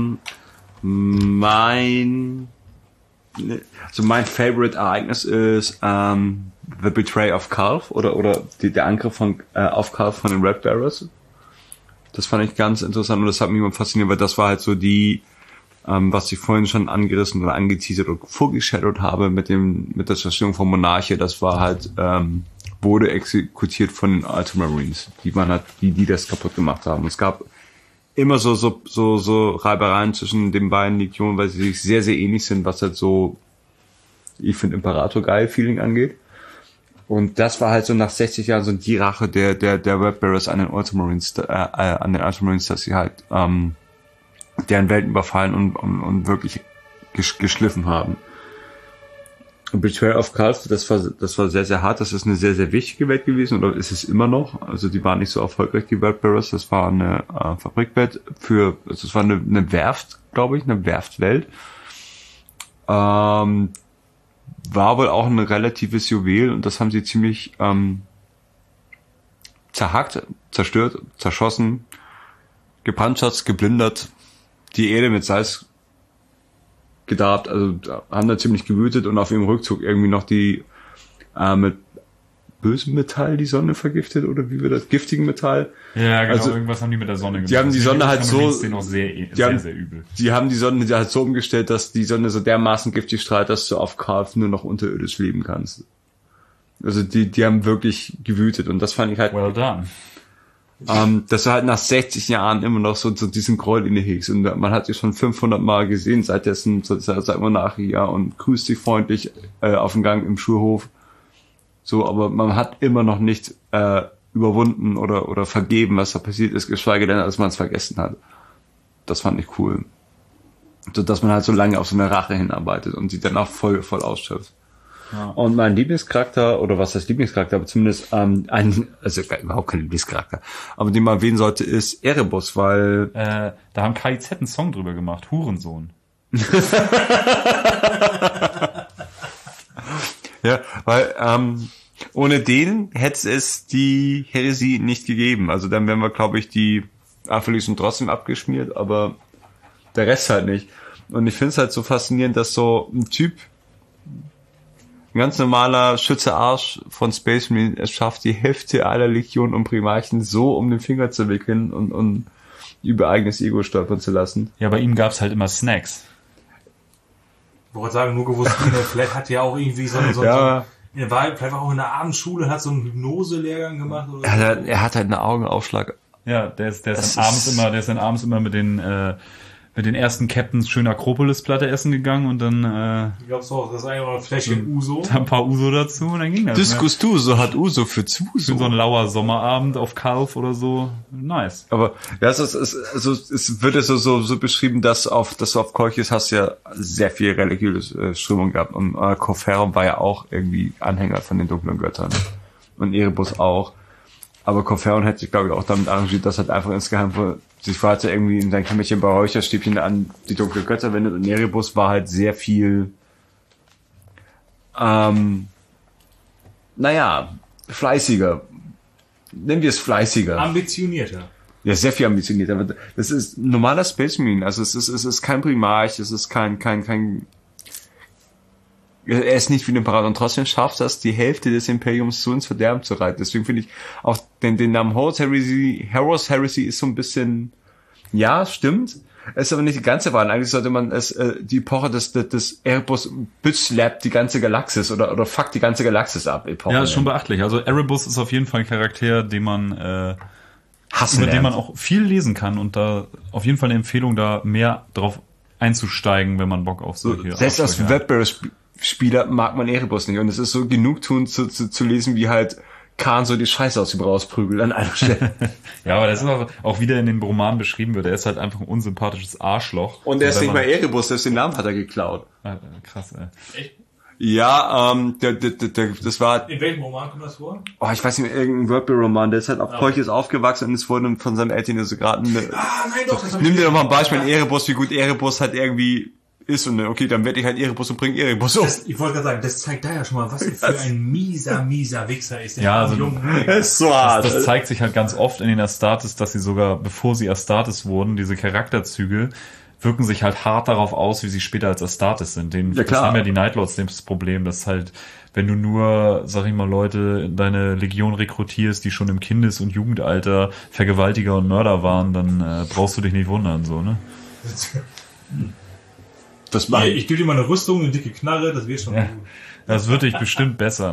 mein Favorite Ereignis ist The Betray of Calf oder der Angriff auf Calf von den Red Barrows. Das fand ich ganz interessant und das hat mich immer fasziniert, weil das war halt so was ich vorhin schon angerissen oder angeteasert oder vorgeschadowt habe mit der Zerstörung von Monarchia. Das war halt wurde exekutiert von den Ultramarines, die das kaputt gemacht haben. Und es gab immer so Reibereien zwischen den beiden Legionen, weil sie sich sehr, sehr ähnlich sind, was halt so, ich finde, Imperator-Geil-Feeling angeht. Und das war halt so nach 60 Jahren so die Rache der Red Barrows an den Ultramarines, dass sie halt deren Welten überfallen und wirklich geschliffen haben. Und Betrayal of Calf, das war sehr, sehr hart. Das ist eine sehr, sehr wichtige Welt gewesen, oder ist es immer noch. Also die waren nicht so erfolgreich, die Red Barrows. Das war eine Fabrikwelt das war eine Werft, glaube ich, eine Werftwelt. War wohl auch ein relatives Juwel und das haben sie ziemlich zerhackt, zerstört, zerschossen, gepanzert, geplündert, die Erde mit Salz gedarbt, also haben da ziemlich gewütet und auf ihrem Rückzug irgendwie noch die mit bösem Metall die Sonne vergiftet oder wie wir das, giftigen Metall. Ja, genau, also, irgendwas haben die mit der Sonne gemacht. Die haben die Sonne halt so, sehr übel. Die haben die Sonne halt so umgestellt, dass die Sonne so dermaßen giftig strahlt, dass du auf Calf nur noch unterirdisch leben kannst. Also die haben wirklich gewütet und das fand ich halt. Well done. Dass du halt nach 60 Jahren immer noch so diesen Gräuel in dir hegst und man hat dich schon 500 Mal gesehen seit Monarchia und grüßt dich freundlich auf dem Gang im Schulhof. So, aber man hat immer noch nicht überwunden oder vergeben, was da passiert ist, geschweige denn, dass man es vergessen hat. Das fand ich cool. So, dass man halt so lange auf so eine Rache hinarbeitet und sie dann auch voll ausschöpft. Ja. Und mein Lieblingscharakter, oder was heißt Lieblingscharakter, aber zumindest also überhaupt kein Lieblingscharakter, aber den man erwähnen sollte, ist Erebus, weil da haben KIZ einen Song drüber gemacht, Hurensohn. Ja, weil ohne den hätte es die Häresie nicht gegeben. Also dann wären wir, glaube ich, die Aphelisien trotzdem abgeschmiert, aber der Rest halt nicht. Und ich finde es halt so faszinierend, dass so ein Typ, ein ganz normaler Schütze Arsch von Space Marine, es schafft, die Hälfte aller Legionen und Primarchen so um den Finger zu wickeln und über eigenes Ego stolpern zu lassen. Ja, bei ihm gab's halt immer Snacks. Ich wollte sagen, nur gewusst, vielleicht hat ja auch irgendwie so ja. Er war vielleicht auch in der Abendschule, hat so einen Hypnose-Lehrgang gemacht. Oder er hat halt einen Augenaufschlag. Ja, der ist dann abends immer mit den ersten Captains schön Akropolis-Platte essen gegangen und dann ich glaube so, das ist eigentlich ein Fläschchen Uso. Ein paar Uso dazu und dann ging das. Diskus Tuso hat Uso für Zuso. So ein lauer Sommerabend auf Calf oder so. Nice. Aber ja, es wird ja so beschrieben, dass auf Kolchis hast du ja sehr viel religiöse Strömung gehabt und Corferum war ja auch irgendwie Anhänger von den dunklen Göttern und Erebus auch. Aber Corferum hätte sich, glaube ich, auch damit arrangiert, dass halt einfach insgeheim sich weiter irgendwie in sein Kämmerchen bei Räucherstäbchen an die dunkle Götter wendet und Erebus war halt sehr viel fleißiger. Nennen wir es fleißiger. Ambitionierter. Ja, sehr viel ambitionierter. Das ist ein normaler Space Marine. Also es ist kein Primarch, es ist kein er ist nicht wie ein Imperator und trotzdem schafft das, die Hälfte des Imperiums so ins Verderben zu reiten. Deswegen finde ich auch den Namen Horus Heresy ist so ein bisschen, ja, stimmt. Es ist aber nicht die ganze Wahl. Eigentlich sollte man die Epoche des Erebus bitslappt die ganze Galaxis oder fuckt die ganze Galaxis ab. Epoche ja, ist schon beachtlich. Also Erebus ist auf jeden Fall ein Charakter, den man hassen über den man auch viel lesen kann und da auf jeden Fall eine Empfehlung, da mehr drauf einzusteigen, wenn man Bock auf solche selbst als Webbear-Spieler mag man Erebus nicht und es ist so genugtuend zu lesen, wie halt Khan so die Scheiße aus ihm rausprügelt an einer Stelle. Ja, aber das ist auch wieder in den Romanen beschrieben wird. Er ist halt einfach ein unsympathisches Arschloch. Und er ist nicht mal Erebus, den Namen hat er geklaut. Krass, ey. Echt? Ja, das war... In welchem Roman kommt das vor? Oh, ich weiß nicht, irgendein Wordbear-Roman, der ist halt auf Kolchis aufgewachsen und es wurde von seinem Eltern so gerade... Nein, doch. Nimm dir doch mal ein Beispiel in Erebus, wie gut Erebus halt irgendwie ist und okay, dann werde ich halt Erebus und bringe Erebus um. Ich wollte gerade sagen, das zeigt da ja schon mal, was er für ein mieser Wichser ist. Ja, also Das ist so hart. das zeigt sich halt ganz oft in den Astartes, dass sie sogar, bevor sie Astartes wurden, diese Charakterzüge wirken sich halt hart darauf aus, wie sie später als Astartes sind. Ja, klar. Das haben ja die Nightlords das Problem, dass halt, wenn du nur, sag ich mal, Leute in deine Legion rekrutierst, die schon im Kindes- und Jugendalter Vergewaltiger und Mörder waren, dann brauchst du dich nicht wundern, so, ne? Das macht Ich gebe dir mal eine Rüstung, eine dicke Knarre, das wird schon Ja. gut. Das wird dich bestimmt bessern.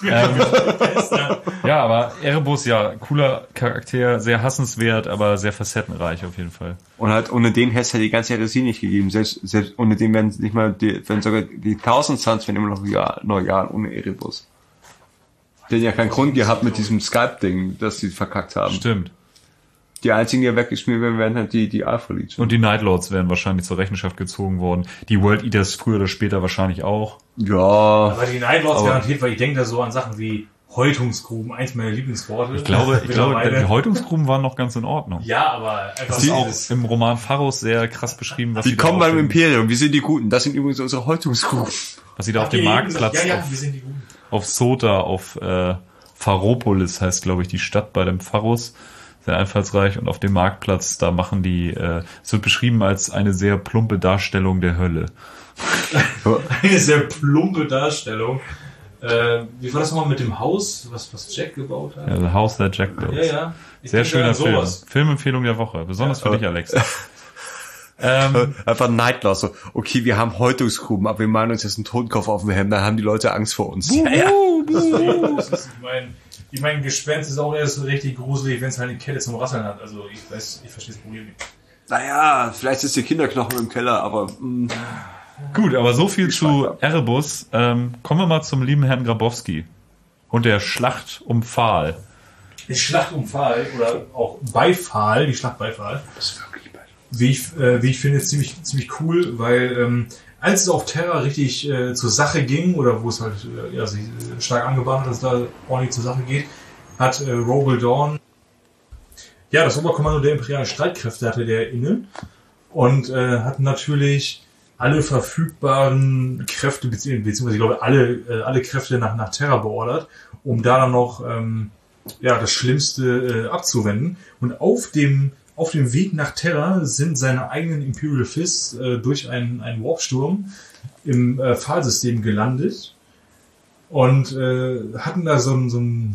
Ja, aber Erebus, ja, cooler Charakter, sehr hassenswert, aber sehr facettenreich auf jeden Fall. Und halt ohne den hätte es halt die ganze Heresie nicht gegeben. Selbst ohne den werden nicht mal wenn sogar die 1000 Suns werden immer noch Jahren ohne Erebus. Die haben ja keinen Grund gehabt mit diesem Skype-Ding, dass sie verkackt haben. Stimmt. Die einzigen, die weggeschmiert werden, werden halt die Alpha Legion. Und die Nightlords wären wahrscheinlich zur Rechenschaft gezogen worden. Die World Eaters früher oder später wahrscheinlich auch. Ja. Aber die Nightlords Aber- garantiert, weil ich denke da so an Sachen wie Häutungsgruben, eins meiner Lieblingsworte. Ich glaube, Mittlerweile. die Häutungsgruben waren noch ganz in Ordnung. Ja, aber einfach Das ist auch im Roman Pharos sehr krass beschrieben, was Die sie da kommen auf beim dem- Imperium. Wir sind die Guten. Das sind übrigens unsere Häutungsgruppen. was sie da auf dem Marktplatz Ja, wir sind die Guten. auf Sota, auf Pharopolis heißt, glaube ich, die Stadt bei dem Pharos. Sehr einfallsreich. Und auf dem Marktplatz, da machen die, es wird beschrieben als eine sehr plumpe Darstellung der Hölle. Eine sehr plumpe Darstellung. Wie war das nochmal mit dem Haus, was Jack gebaut hat? Ja, The House That Jack Built. Ja, ja. Ich Sehr denke schöner an Film. sowas. Filmempfehlung der Woche. Besonders für dich, Alex. Einfach Nightlords. So, okay, wir haben Häutungsgruben, aber wir malen uns jetzt einen Totenkopf auf dem Hemd, dann haben die Leute Angst vor uns. Ich meine, Gespenst ist auch erst richtig gruselig, wenn es halt eine Kette zum Rasseln hat. Also ich verstehe das Problem nicht. Naja, vielleicht ist der Kinderknochen im Keller, aber Gut, aber so viel zu Erebus. Kommen wir mal zum lieben Herrn Grabowski und der Schlacht um Pfahl. Die Schlacht um Pfahl oder auch bei Pfahl, die Schlacht bei Pfahl. das ist wirklich bald. Wie ich finde, ziemlich cool, weil als es auf Terra richtig zur Sache ging, oder wo es halt sich stark angebahnt hat, dass es da ordentlich zur Sache geht, hat Rogel Dawn das Oberkommando der imperialen Streitkräfte hatte der inne und hat natürlich alle verfügbaren Kräfte, beziehungsweise ich glaube alle Kräfte nach Terra beordert, um da dann noch das Schlimmste abzuwenden. Und auf dem Weg nach Terra sind seine eigenen Imperial Fists durch einen Warpsturm im Pfahlsystem gelandet und hatten da so ein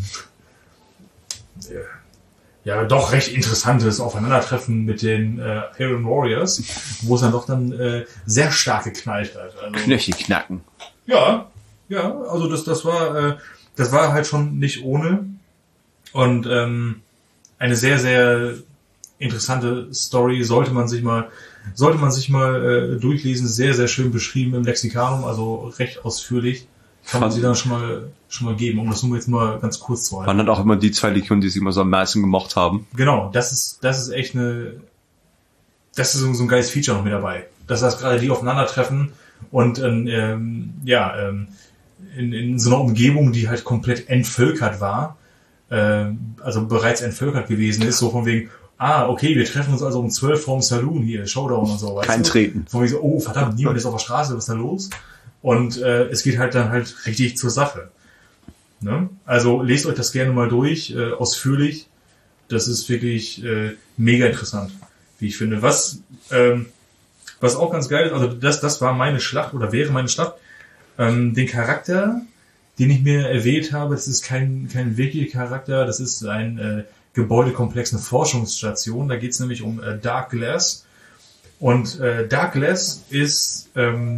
doch recht interessantes Aufeinandertreffen mit den Iron Warriors, wo es dann doch sehr stark geknallt hat. Also, Knöchel knacken. ja, also das war halt schon nicht ohne und eine sehr, sehr interessante Story, sollte man sich mal durchlesen, sehr, sehr schön beschrieben im Lexikanum, also recht ausführlich. Kann man sie dann schon mal geben, um das nur jetzt mal ganz kurz zu halten. Man hat auch immer die zwei Legionen, die sie immer so am meisten gemocht haben. Genau, das ist echt das ist so ein geiles Feature noch mit dabei. Dass das gerade die aufeinandertreffen und in so einer Umgebung, die halt komplett entvölkert war, also bereits entvölkert gewesen ist, so von wegen, okay, wir treffen uns also um 12 vorm Saloon hier, Showdown und so, weißt Kein du? Treten. Von wegen so, oh verdammt, niemand ist auf der Straße, was ist da los? Und es geht halt dann halt richtig zur Sache. Ne? Also lest euch das gerne mal durch, ausführlich. Das ist wirklich mega interessant, wie ich finde. Was auch ganz geil ist, also das war meine Schlacht oder wäre meine Schlacht. Den Charakter, den ich mir erwählt habe, das ist kein wirklicher Charakter, das ist ein Gebäudekomplex, eine Forschungsstation. Da geht es nämlich um Dark Glass. Und Dark Glass ist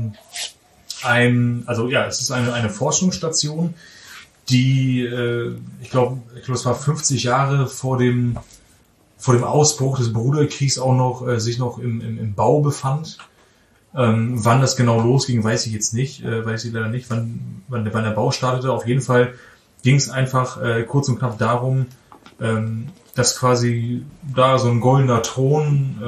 es ist eine Forschungsstation, die ich glaube es war 50 Jahre vor dem Ausbruch des Bruderkriegs auch noch sich noch im Bau befand. Wann das genau losging, weiß ich jetzt nicht, weiß ich leider nicht, wann der Bau startete. Auf jeden Fall ging es einfach kurz und knapp darum, dass quasi da so ein goldener Thron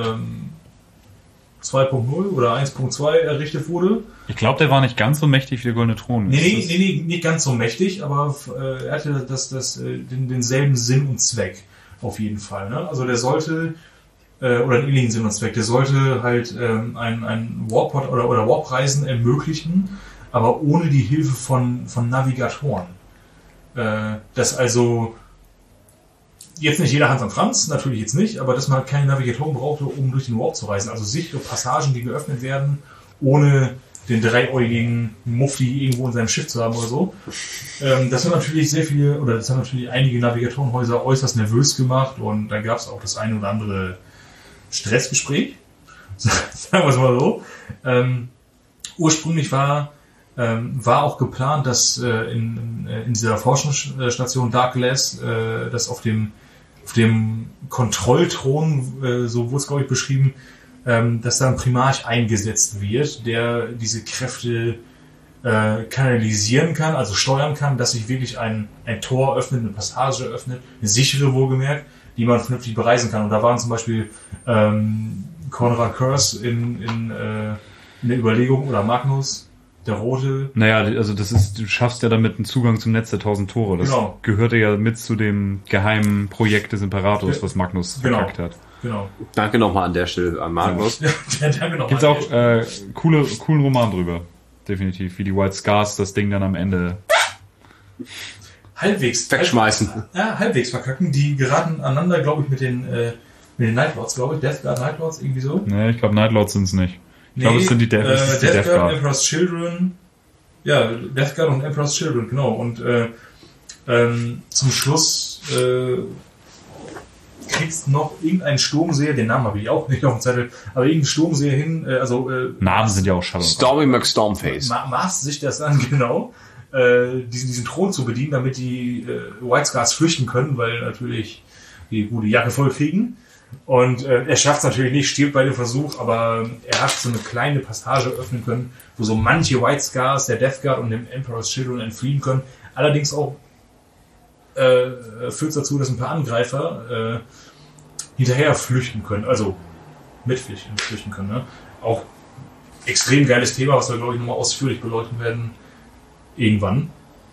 2.0 oder 1.2 errichtet wurde. Ich glaube, der war nicht ganz so mächtig wie der Goldene Thron. Nee, nicht ganz so mächtig, aber er hatte denselben Sinn und Zweck auf jeden Fall. Ne? Also der sollte oder einen ähnlichen Sinn und Zweck. Der sollte halt ein Warpod oder Warpreisen ermöglichen, aber ohne die Hilfe von Navigatoren. Dass also jetzt nicht jeder Hans und Franz, natürlich jetzt nicht, aber dass man keine Navigatoren brauchte, um durch den Warp zu reisen. Also sichere Passagen, die geöffnet werden, ohne den dreiäugigen Mufti irgendwo in seinem Schiff zu haben oder so. Das haben natürlich das haben natürlich einige Navigatorenhäuser äußerst nervös gemacht und dann gab es auch das eine oder andere Stressgespräch. Sagen wir es mal so. Ursprünglich war auch geplant, dass in dieser Forschungsstation Dark Glass, dass auf dem Kontrollthron, so wurde es glaube ich beschrieben, dass da ein Primarch eingesetzt wird, der diese Kräfte kanalisieren kann, also steuern kann, dass sich wirklich ein Tor öffnet, eine Passage öffnet, eine sichere wohlgemerkt, die man vernünftig bereisen kann. Und da waren zum Beispiel Konrad Kurz in der Überlegung oder Magnus, der Rote. Naja, also du schaffst ja damit einen Zugang zum Netz der 1000 Tore. Das gehörte ja mit zu dem geheimen Projekt des Imperators, was Magnus verkackt hat. Genau. Danke nochmal an der Stelle an Magnus. Danke nochmal. Gibt's auch coolen Roman drüber. Definitiv. Wie die White Scars das Ding dann am Ende halbwegs wegschmeißen. Halbwegs verkacken. Die geraten aneinander, glaube ich, mit den Nightlords, glaube ich. Death Guard Nightlords, irgendwie so. Nee, ich glaube Nightlords sind's nicht. Ich glaube, es sind die Death Guard, Emperor's Children. Ja, Death Guard und Emperor's Children, genau. Und zum Schluss kriegst noch irgendeinen Sturmseher, den Namen habe ich auch nicht auf dem Zettel, aber irgendeinen Sturmseher hin, Namen sind ja auch Shadow. Stormy McStormface. Maßt sich das an, genau, diesen Thron zu bedienen, damit die White Scars flüchten können, weil natürlich die gute Jacke voll kriegen. Und er schafft es natürlich nicht, stirbt bei dem Versuch, aber er hat so eine kleine Passage öffnen können, wo so manche White Scars der Death Guard und dem Emperor's Children entfliehen können. Allerdings auch führt es dazu, dass ein paar Angreifer hinterher flüchten können, also mitflüchten können. Ne? Auch extrem geiles Thema, was wir, glaube ich, nochmal ausführlich beleuchten werden. Irgendwann.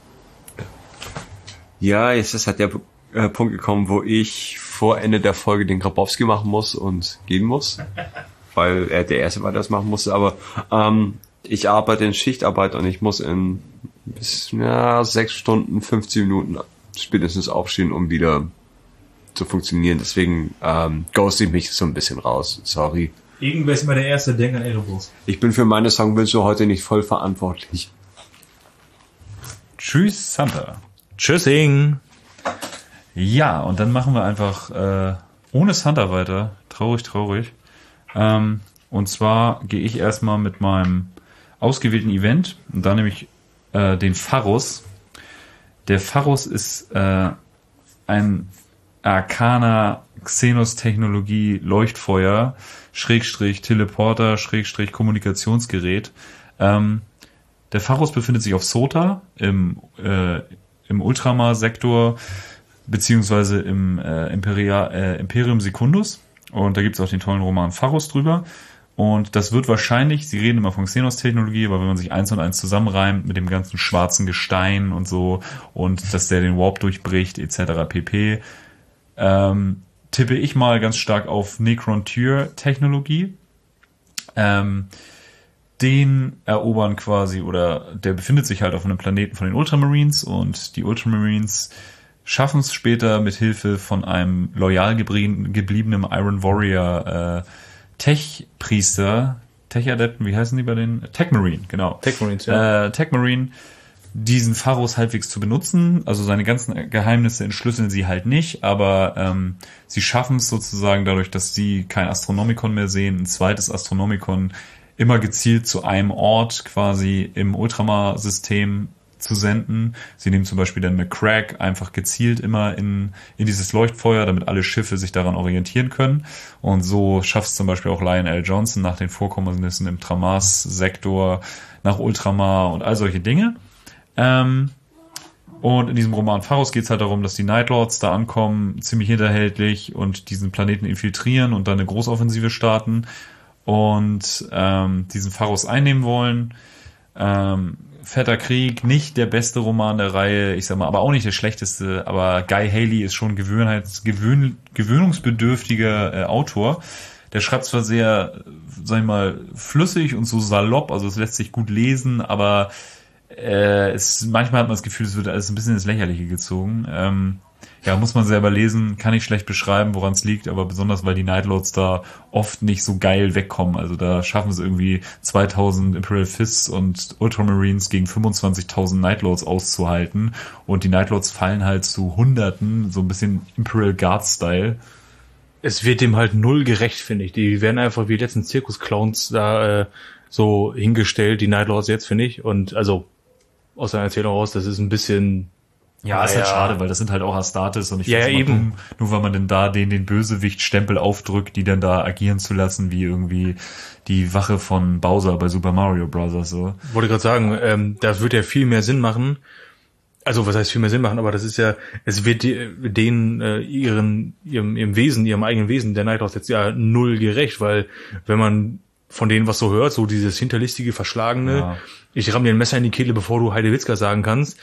Ja, jetzt ist halt der Punkt gekommen, wo ich vor Ende der Folge den Grabowski machen muss und gehen muss, weil er der Erste war, der das machen musste. Aber ich arbeite in Schichtarbeit und ich muss in 6 Stunden, 50 Minuten spätestens aufstehen, um wieder zu funktionieren. Deswegen ghoste ich mich so ein bisschen raus. Sorry. Irgendwer ist immer der Erste, der denkt an Erebus. Ich bin für meine Songwünsche heute nicht voll verantwortlich. Tschüss, Santa. Tschüssing. Ja, und dann machen wir einfach ohne Santa weiter. Traurig. Und zwar gehe ich erstmal mit meinem ausgewählten Event und da nehme ich den Pharros. Der Pharros ist ein Arcana Xenos-Technologie Leuchtfeuer, / Teleporter, / Kommunikationsgerät. Der Pharros befindet sich auf Sota im Ultramar-Sektor beziehungsweise im Imperium Secundus. Und da gibt es auch den tollen Roman Pharros drüber. Und das wird wahrscheinlich, sie reden immer von Xenos-Technologie, aber wenn man sich 1 und 1 zusammenreimt mit dem ganzen schwarzen Gestein und so und dass der den Warp durchbricht etc. pp., tippe ich mal ganz stark auf Necron-Tyr-Technologie. Den erobern quasi, oder der befindet sich halt auf einem Planeten von den Ultramarines und die Ultramarines schaffen es später mit Hilfe von einem loyal gebliebenen Iron Warrior Tech-Priester, Tech-Adepten, wie heißen die bei den? Tech-Marine, genau. Tech-Marines, ja. Tech-Marine, diesen Pharros halbwegs zu benutzen. Also seine ganzen Geheimnisse entschlüsseln sie halt nicht, aber sie schaffen es sozusagen dadurch, dass sie kein Astronomikon mehr sehen, ein zweites Astronomikon immer gezielt zu einem Ort quasi im Ultramar-System zu senden. Sie nehmen zum Beispiel dann McCrack einfach gezielt immer in dieses Leuchtfeuer, damit alle Schiffe sich daran orientieren können. Und so schafft es zum Beispiel auch Lionel Johnson nach den Vorkommnissen im Tramas-Sektor nach Ultramar und all solche Dinge. Und in diesem Roman Pharros geht es halt darum, dass die Nightlords da ankommen, ziemlich hinterhältlich und diesen Planeten infiltrieren und dann eine Großoffensive starten und diesen Pharros einnehmen wollen. fetter Krieg, nicht der beste Roman der Reihe, ich sag mal, aber auch nicht der schlechteste, aber Guy Haley ist schon gewöhnungsbedürftiger Autor. Der schreibt zwar sehr, sag ich mal, flüssig und so salopp, also es lässt sich gut lesen, aber manchmal hat man das Gefühl, es wird alles ein bisschen ins Lächerliche gezogen. Ja, muss man selber lesen, kann ich schlecht beschreiben, woran es liegt, aber besonders, weil die Nightlords da oft nicht so geil wegkommen. Also da schaffen es irgendwie 2000 Imperial Fists und Ultramarines gegen 25.000 Nightlords auszuhalten und die Nightlords fallen halt zu Hunderten, so ein bisschen Imperial Guard-Style. Es wird dem halt null gerecht, finde ich. Die werden einfach wie die letzten Zirkusclowns da so hingestellt, die Nightlords jetzt, finde ich. Und also aus seiner Erzählung raus, das ist ein bisschen... Ja, ist halt schade, weil das sind halt auch Astartes und ich finde es immer dumm, nur weil man denn da den Bösewicht-Stempel aufdrückt, die dann da agieren zu lassen, wie irgendwie die Wache von Bowser bei Super Mario Bros. So. Wollte gerade sagen, das wird ja viel mehr Sinn machen. Also was heißt viel mehr Sinn machen, aber das ist ja, es wird denen ihrem eigenen Wesen der Nightlords jetzt ja null gerecht, weil wenn man von denen was so hört, so dieses hinterlistige, verschlagene, ich ramm dir ein Messer in die Kehle, bevor du Heidewitzka sagen kannst,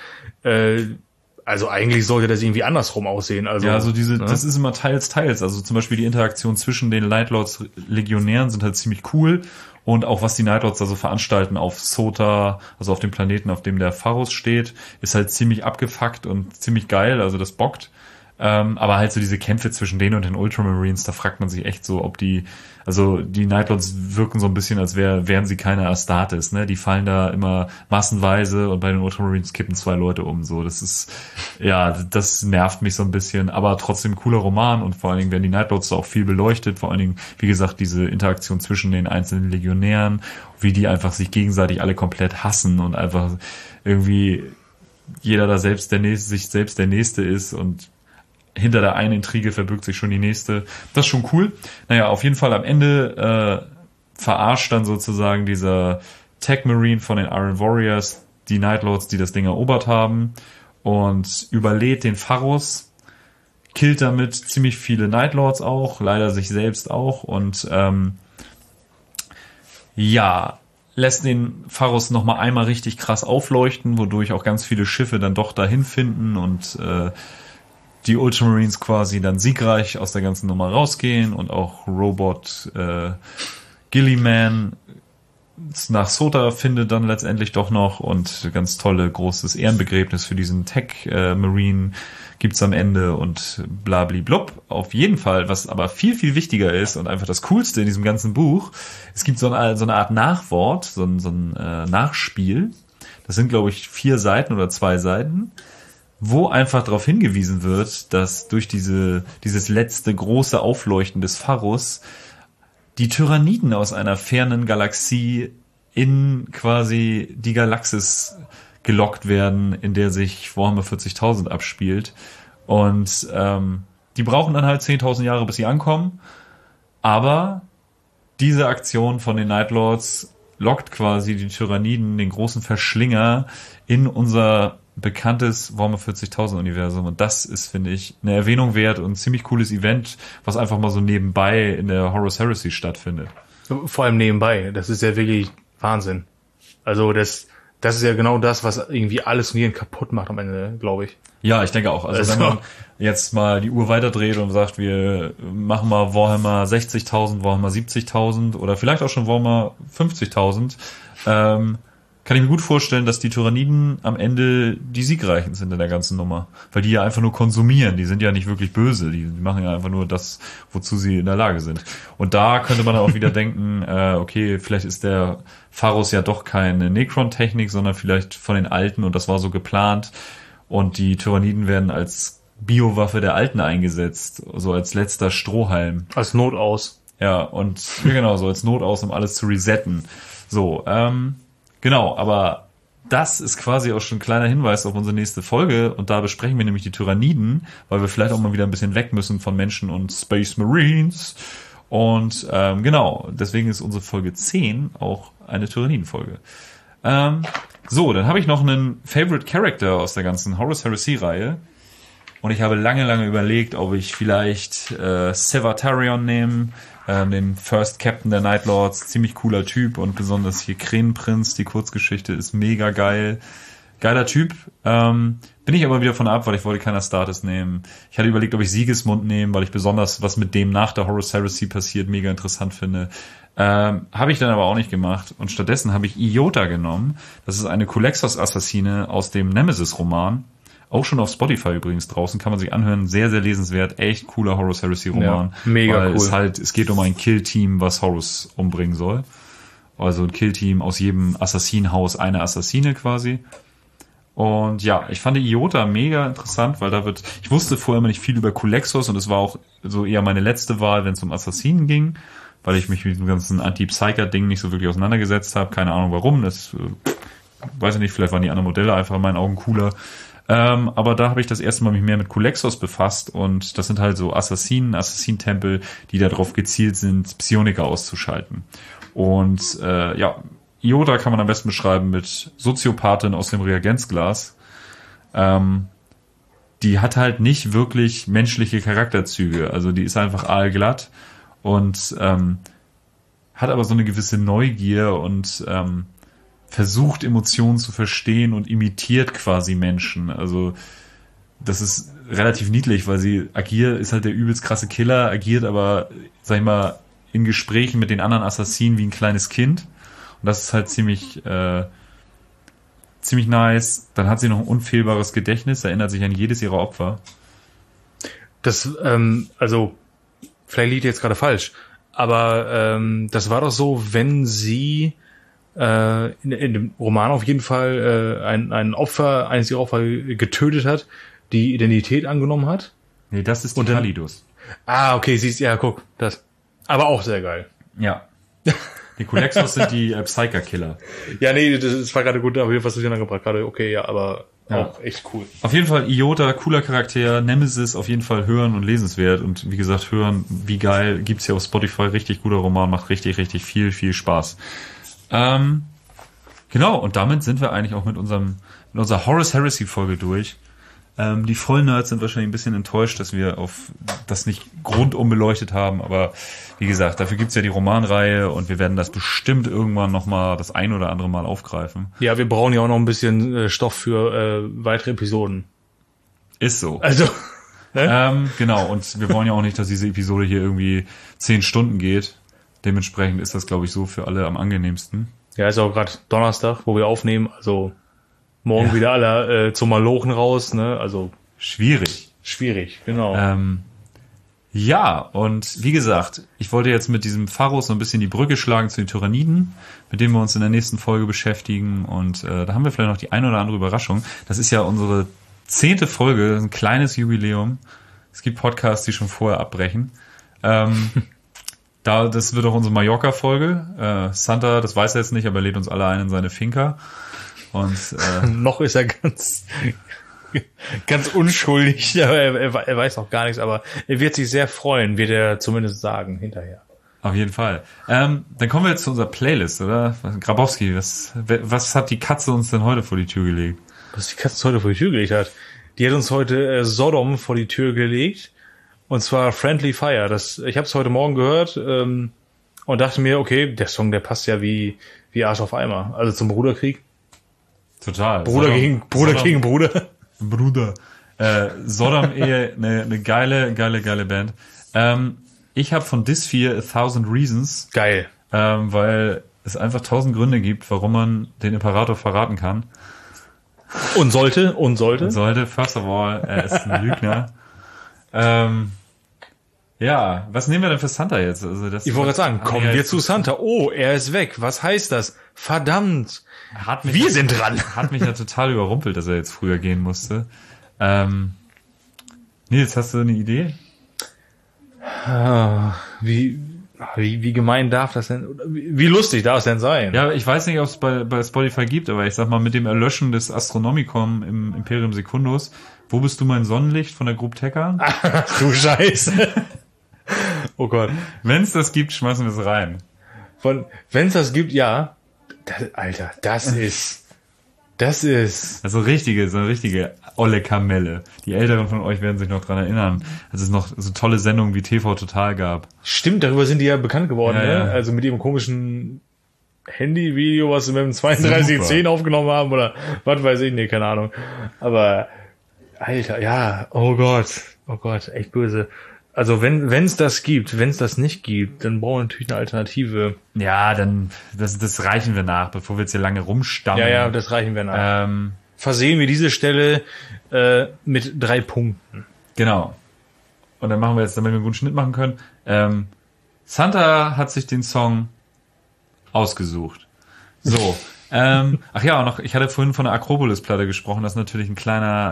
also eigentlich sollte das irgendwie andersrum aussehen. Also, ja, also das ist immer teils. Also zum Beispiel die Interaktion zwischen den Nightlords Legionären sind halt ziemlich cool. Und auch was die Nightlords da so veranstalten auf Sota, also auf dem Planeten, auf dem der Pharos steht, ist halt ziemlich abgefuckt und ziemlich geil. Also das bockt. Aber halt so diese Kämpfe zwischen denen und den Ultramarines, da fragt man sich echt so, ob die Nightlords wirken so ein bisschen, als wären sie keine Astartes, ne? Die fallen da immer massenweise und bei den Ultramarines kippen 2 Leute um, so. Das nervt mich so ein bisschen, aber trotzdem cooler Roman und vor allen Dingen werden die Nightlords da auch viel beleuchtet, vor allen Dingen, wie gesagt, diese Interaktion zwischen den einzelnen Legionären, wie die einfach sich gegenseitig alle komplett hassen und einfach irgendwie jeder da sich selbst der Nächste ist und hinter der einen Intrige verbirgt sich schon die nächste. Das ist schon cool. Naja, auf jeden Fall am Ende verarscht dann sozusagen dieser Tech Marine von den Iron Warriors die Nightlords, die das Ding erobert haben und überlädt den Pharos, killt damit ziemlich viele Nightlords auch, leider sich selbst auch und lässt den Pharos nochmal einmal richtig krass aufleuchten, wodurch auch ganz viele Schiffe dann doch dahin finden und die Ultramarines quasi dann siegreich aus der ganzen Nummer rausgehen und auch Robot Gilliman nach Sota findet dann letztendlich doch noch und ganz tolle großes Ehrenbegräbnis für diesen Tech Marine gibt's am Ende und blabli-blub. Auf jeden Fall, was aber viel, viel wichtiger ist und einfach das Coolste in diesem ganzen Buch, es gibt so eine Art Nachwort, so ein Nachspiel. Das sind, glaube ich, 4 Seiten oder 2 Seiten, wo einfach darauf hingewiesen wird, dass durch dieses letzte große Aufleuchten des Pharos die Tyranniden aus einer fernen Galaxie in quasi die Galaxis gelockt werden, in der sich Warhammer 40.000 abspielt. Und die brauchen dann halt 10.000 Jahre, bis sie ankommen. Aber diese Aktion von den Nightlords lockt quasi die Tyranniden, den großen Verschlinger, in unser bekanntes Warhammer 40.000 Universum und das ist, finde ich, eine Erwähnung wert und ein ziemlich cooles Event, was einfach mal so nebenbei in der Horus Heresy stattfindet. Vor allem nebenbei, das ist ja wirklich Wahnsinn. Also das ist ja genau das, was irgendwie alles Nieren kaputt macht am Ende, glaube ich. Ja, ich denke auch. Also wenn man jetzt mal die Uhr weiterdreht und sagt, wir machen mal Warhammer 60.000, Warhammer 70.000 oder vielleicht auch schon Warhammer 50.000, kann ich mir gut vorstellen, dass die Tyranniden am Ende die Siegreichen sind in der ganzen Nummer. Weil die ja einfach nur konsumieren. Die sind ja nicht wirklich böse. Die machen ja einfach nur das, wozu sie in der Lage sind. Und da könnte man auch wieder denken, okay, vielleicht ist der Pharos ja doch keine Necron-Technik, sondern vielleicht von den Alten und das war so geplant. Und die Tyranniden werden als Biowaffe der Alten eingesetzt. So als letzter Strohhalm. Als Notaus. Ja, und genau, so als Notaus, um alles zu resetten. So, genau, aber das ist quasi auch schon ein kleiner Hinweis auf unsere nächste Folge und da besprechen wir nämlich die Tyranniden, weil wir vielleicht auch mal wieder ein bisschen weg müssen von Menschen und Space Marines und genau, deswegen ist unsere Folge 10 auch eine Tyranniden-Folge. So, dann habe ich noch einen Favorite Character aus der ganzen Horus Heresy-Reihe Und ich habe lange überlegt, ob ich vielleicht Sevatarion nehme, den First Captain der Night Lords. Ziemlich cooler Typ und besonders hier Krähenprinz, die Kurzgeschichte ist mega geil. Geiler Typ. Bin ich aber wieder von ab, weil ich wollte keiner Astartes nehmen. Ich hatte überlegt, ob ich Sigismund nehme, weil ich besonders, was mit dem nach der Horus Heresy passiert, mega interessant finde. Habe ich dann aber auch nicht gemacht. Und stattdessen habe ich Iota genommen. Das ist eine Kulexos-Assassine aus dem Nemesis-Roman. Auch schon auf Spotify übrigens draußen. Kann man sich anhören. Sehr, sehr lesenswert. Echt cooler Horus Heresy-Roman. Ja, mega weil cool. Es geht um ein Kill-Team, was Horus umbringen soll. Also ein Kill-Team aus jedem Assassinenhaus eine Assassine quasi. Und ja, ich fand die Iota mega interessant, weil ich wusste vorher immer nicht viel über Kulexos und es war auch so eher meine letzte Wahl, wenn es um Assassinen ging, weil ich mich mit dem ganzen Anti-Psyker-Ding nicht so wirklich auseinandergesetzt habe. Keine Ahnung warum, das weiß ich nicht, vielleicht waren die anderen Modelle einfach in meinen Augen cooler. Aber da habe ich das erste Mal mich mehr mit Kulexos befasst und das sind halt so Assassinentempel, die darauf gezielt sind, Psioniker auszuschalten. Und Iota kann man am besten beschreiben mit Soziopathin aus dem Reagenzglas. Die hat halt nicht wirklich menschliche Charakterzüge. Also die ist einfach aalglatt und hat aber so eine gewisse Neugier und versucht Emotionen zu verstehen und imitiert quasi Menschen. Also das ist relativ niedlich, weil ist halt der übelst krasse Killer, agiert aber, sag ich mal, in Gesprächen mit den anderen Assassinen wie ein kleines Kind. Und das ist halt ziemlich nice. Dann hat sie noch ein unfehlbares Gedächtnis, erinnert sich an jedes ihrer Opfer. Das, also, vielleicht liegt jetzt gerade falsch, aber das war doch so, wenn sie in dem Roman auf jeden Fall eines ihrer Opfer getötet hat, die Identität angenommen hat. Nee, das ist die Kalidos. Okay, siehst ja, guck, das. Aber auch sehr geil. Ja. Die Kulexos sind die Psyker-Killer. Ja, nee, das war gerade gut, aber was du hier angebracht gerade, okay, ja, aber auch echt cool. Auf jeden Fall Iota, cooler Charakter, Nemesis auf jeden Fall hören und lesenswert und wie gesagt, hören, wie geil, gibt's hier auf Spotify, richtig guter Roman, macht richtig viel Spaß. Genau, und damit sind wir eigentlich auch mit unserer Horus Heresy Folge durch. Die Vollnerds sind wahrscheinlich ein bisschen enttäuscht, dass wir auf das nicht rundum beleuchtet haben, aber wie gesagt, dafür gibt's ja die Romanreihe und wir werden das bestimmt irgendwann nochmal das ein oder andere Mal aufgreifen. Ja, wir brauchen ja auch noch ein bisschen Stoff für weitere Episoden. Ist so. Also, ne? Genau, und wir wollen ja auch nicht, dass diese Episode hier irgendwie 10 Stunden geht. Dementsprechend ist das, glaube ich, so für alle am angenehmsten. Ja, ist auch gerade Donnerstag, wo wir aufnehmen, also morgen wieder alle zum Malochen raus, ne? Also schwierig, genau. Ja, und wie gesagt, ich wollte jetzt mit diesem Pharos so ein bisschen die Brücke schlagen zu den Tyranniden, mit denen wir uns in der nächsten Folge beschäftigen. Und da haben wir vielleicht noch die eine oder andere Überraschung. Das ist ja unsere 10. Folge, ein kleines Jubiläum. Es gibt Podcasts, die schon vorher abbrechen. Das wird auch unsere Mallorca-Folge. Santa, das weiß er jetzt nicht, aber er lädt uns alle ein in seine Finca. Und noch ist er ganz unschuldig, aber er weiß noch gar nichts, aber er wird sich sehr freuen, wird er zumindest sagen hinterher. Auf jeden Fall. Dann kommen wir jetzt zu unserer Playlist, oder? Grabowski, was hat die Katze uns denn heute vor die Tür gelegt? Was die Katze heute vor die Tür gelegt hat? Die hat uns heute Sodom vor die Tür gelegt. Und zwar Friendly Fire. Ich habe es heute Morgen gehört und dachte mir, okay, der Song, der passt ja wie Arsch auf Eimer. Also zum Bruderkrieg. Total. Bruder gegen Bruder. Bruder. Sodom eine geile Band. Ich habe von Dysphere 1000 Reasons. Geil. Weil es einfach 1000 Gründe gibt, warum man den Imperator verraten kann. Und sollte. First of all, er ist ein Lügner. Ja, was nehmen wir denn für Santa jetzt? Also ich wollte gerade sagen, kommen wir zu Santa. Oh, er ist weg. Was heißt das? Verdammt. Wir sind dran. Hat mich ja total überrumpelt, dass er jetzt früher gehen musste. Nils, hast du eine Idee? Wie gemein darf das denn, wie lustig darf es denn sein? Ja, ich weiß nicht, ob es bei Spotify gibt, aber ich sag mal, mit dem Erlöschen des Astronomicon im Imperium Secundus, wo bist du mein Sonnenlicht von der Group Tekka? Ach du Scheiße. Oh Gott. Wenn es das gibt, schmeißen wir es rein. Wenn es das gibt, ja. Alter, das Das ist... Also so eine richtige olle Kamelle. Die Älteren von euch werden sich noch dran erinnern, als es noch so tolle Sendungen wie TV Total gab. Stimmt, darüber sind die ja bekannt geworden, Ja, ne? ja. Also mit ihrem komischen Handyvideo, was sie mit dem 3210 aufgenommen haben oder was weiß ich, nee, keine Ahnung. Aber, Alter, ja, oh Gott, echt böse. Also wenn es das nicht gibt, dann brauchen wir natürlich eine Alternative. Ja, dann, das reichen wir nach, bevor wir jetzt hier lange rumstammen. Ja, das reichen wir nach. Versehen wir diese Stelle mit 3 Punkten. Genau. Und dann machen wir jetzt, damit wir einen guten Schnitt machen können. Santa hat sich den Song ausgesucht. So. Ach ja, noch, ich hatte vorhin von der Akropolis-Platte gesprochen. Das ist natürlich ein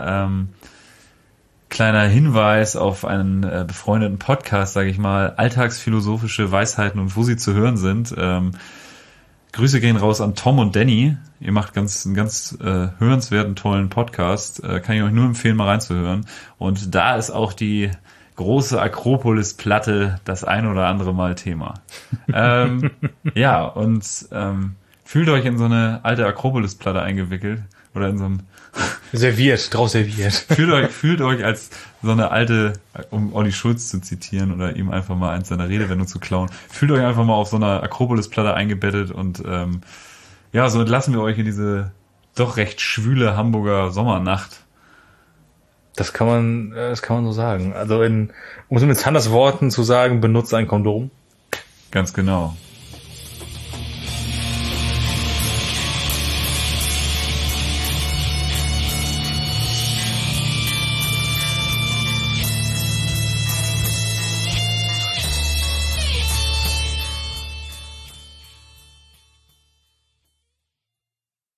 kleiner Hinweis auf einen befreundeten Podcast, sage ich mal, alltagsphilosophische Weisheiten und wo sie zu hören sind. Grüße gehen raus an Tom und Danny. Ihr macht einen ganz hörenswerten, tollen Podcast. Kann ich euch nur empfehlen, mal reinzuhören. Und da ist auch die große Akropolis-Platte das ein oder andere Mal Thema. Ja, und fühlt euch in so eine alte Akropolis-Platte eingewickelt oder in so einem Draus serviert. Fühlt euch als so eine alte, um Olli Schulz zu zitieren oder ihm einfach mal eins seiner Redewendung zu klauen, fühlt euch einfach mal auf so einer Akropolis-Platte eingebettet und ja, so entlassen wir euch in diese doch recht schwüle Hamburger Sommernacht. Das kann man so sagen. Also um es mit Sanders Worten zu sagen, benutzt ein Kondom. Ganz genau.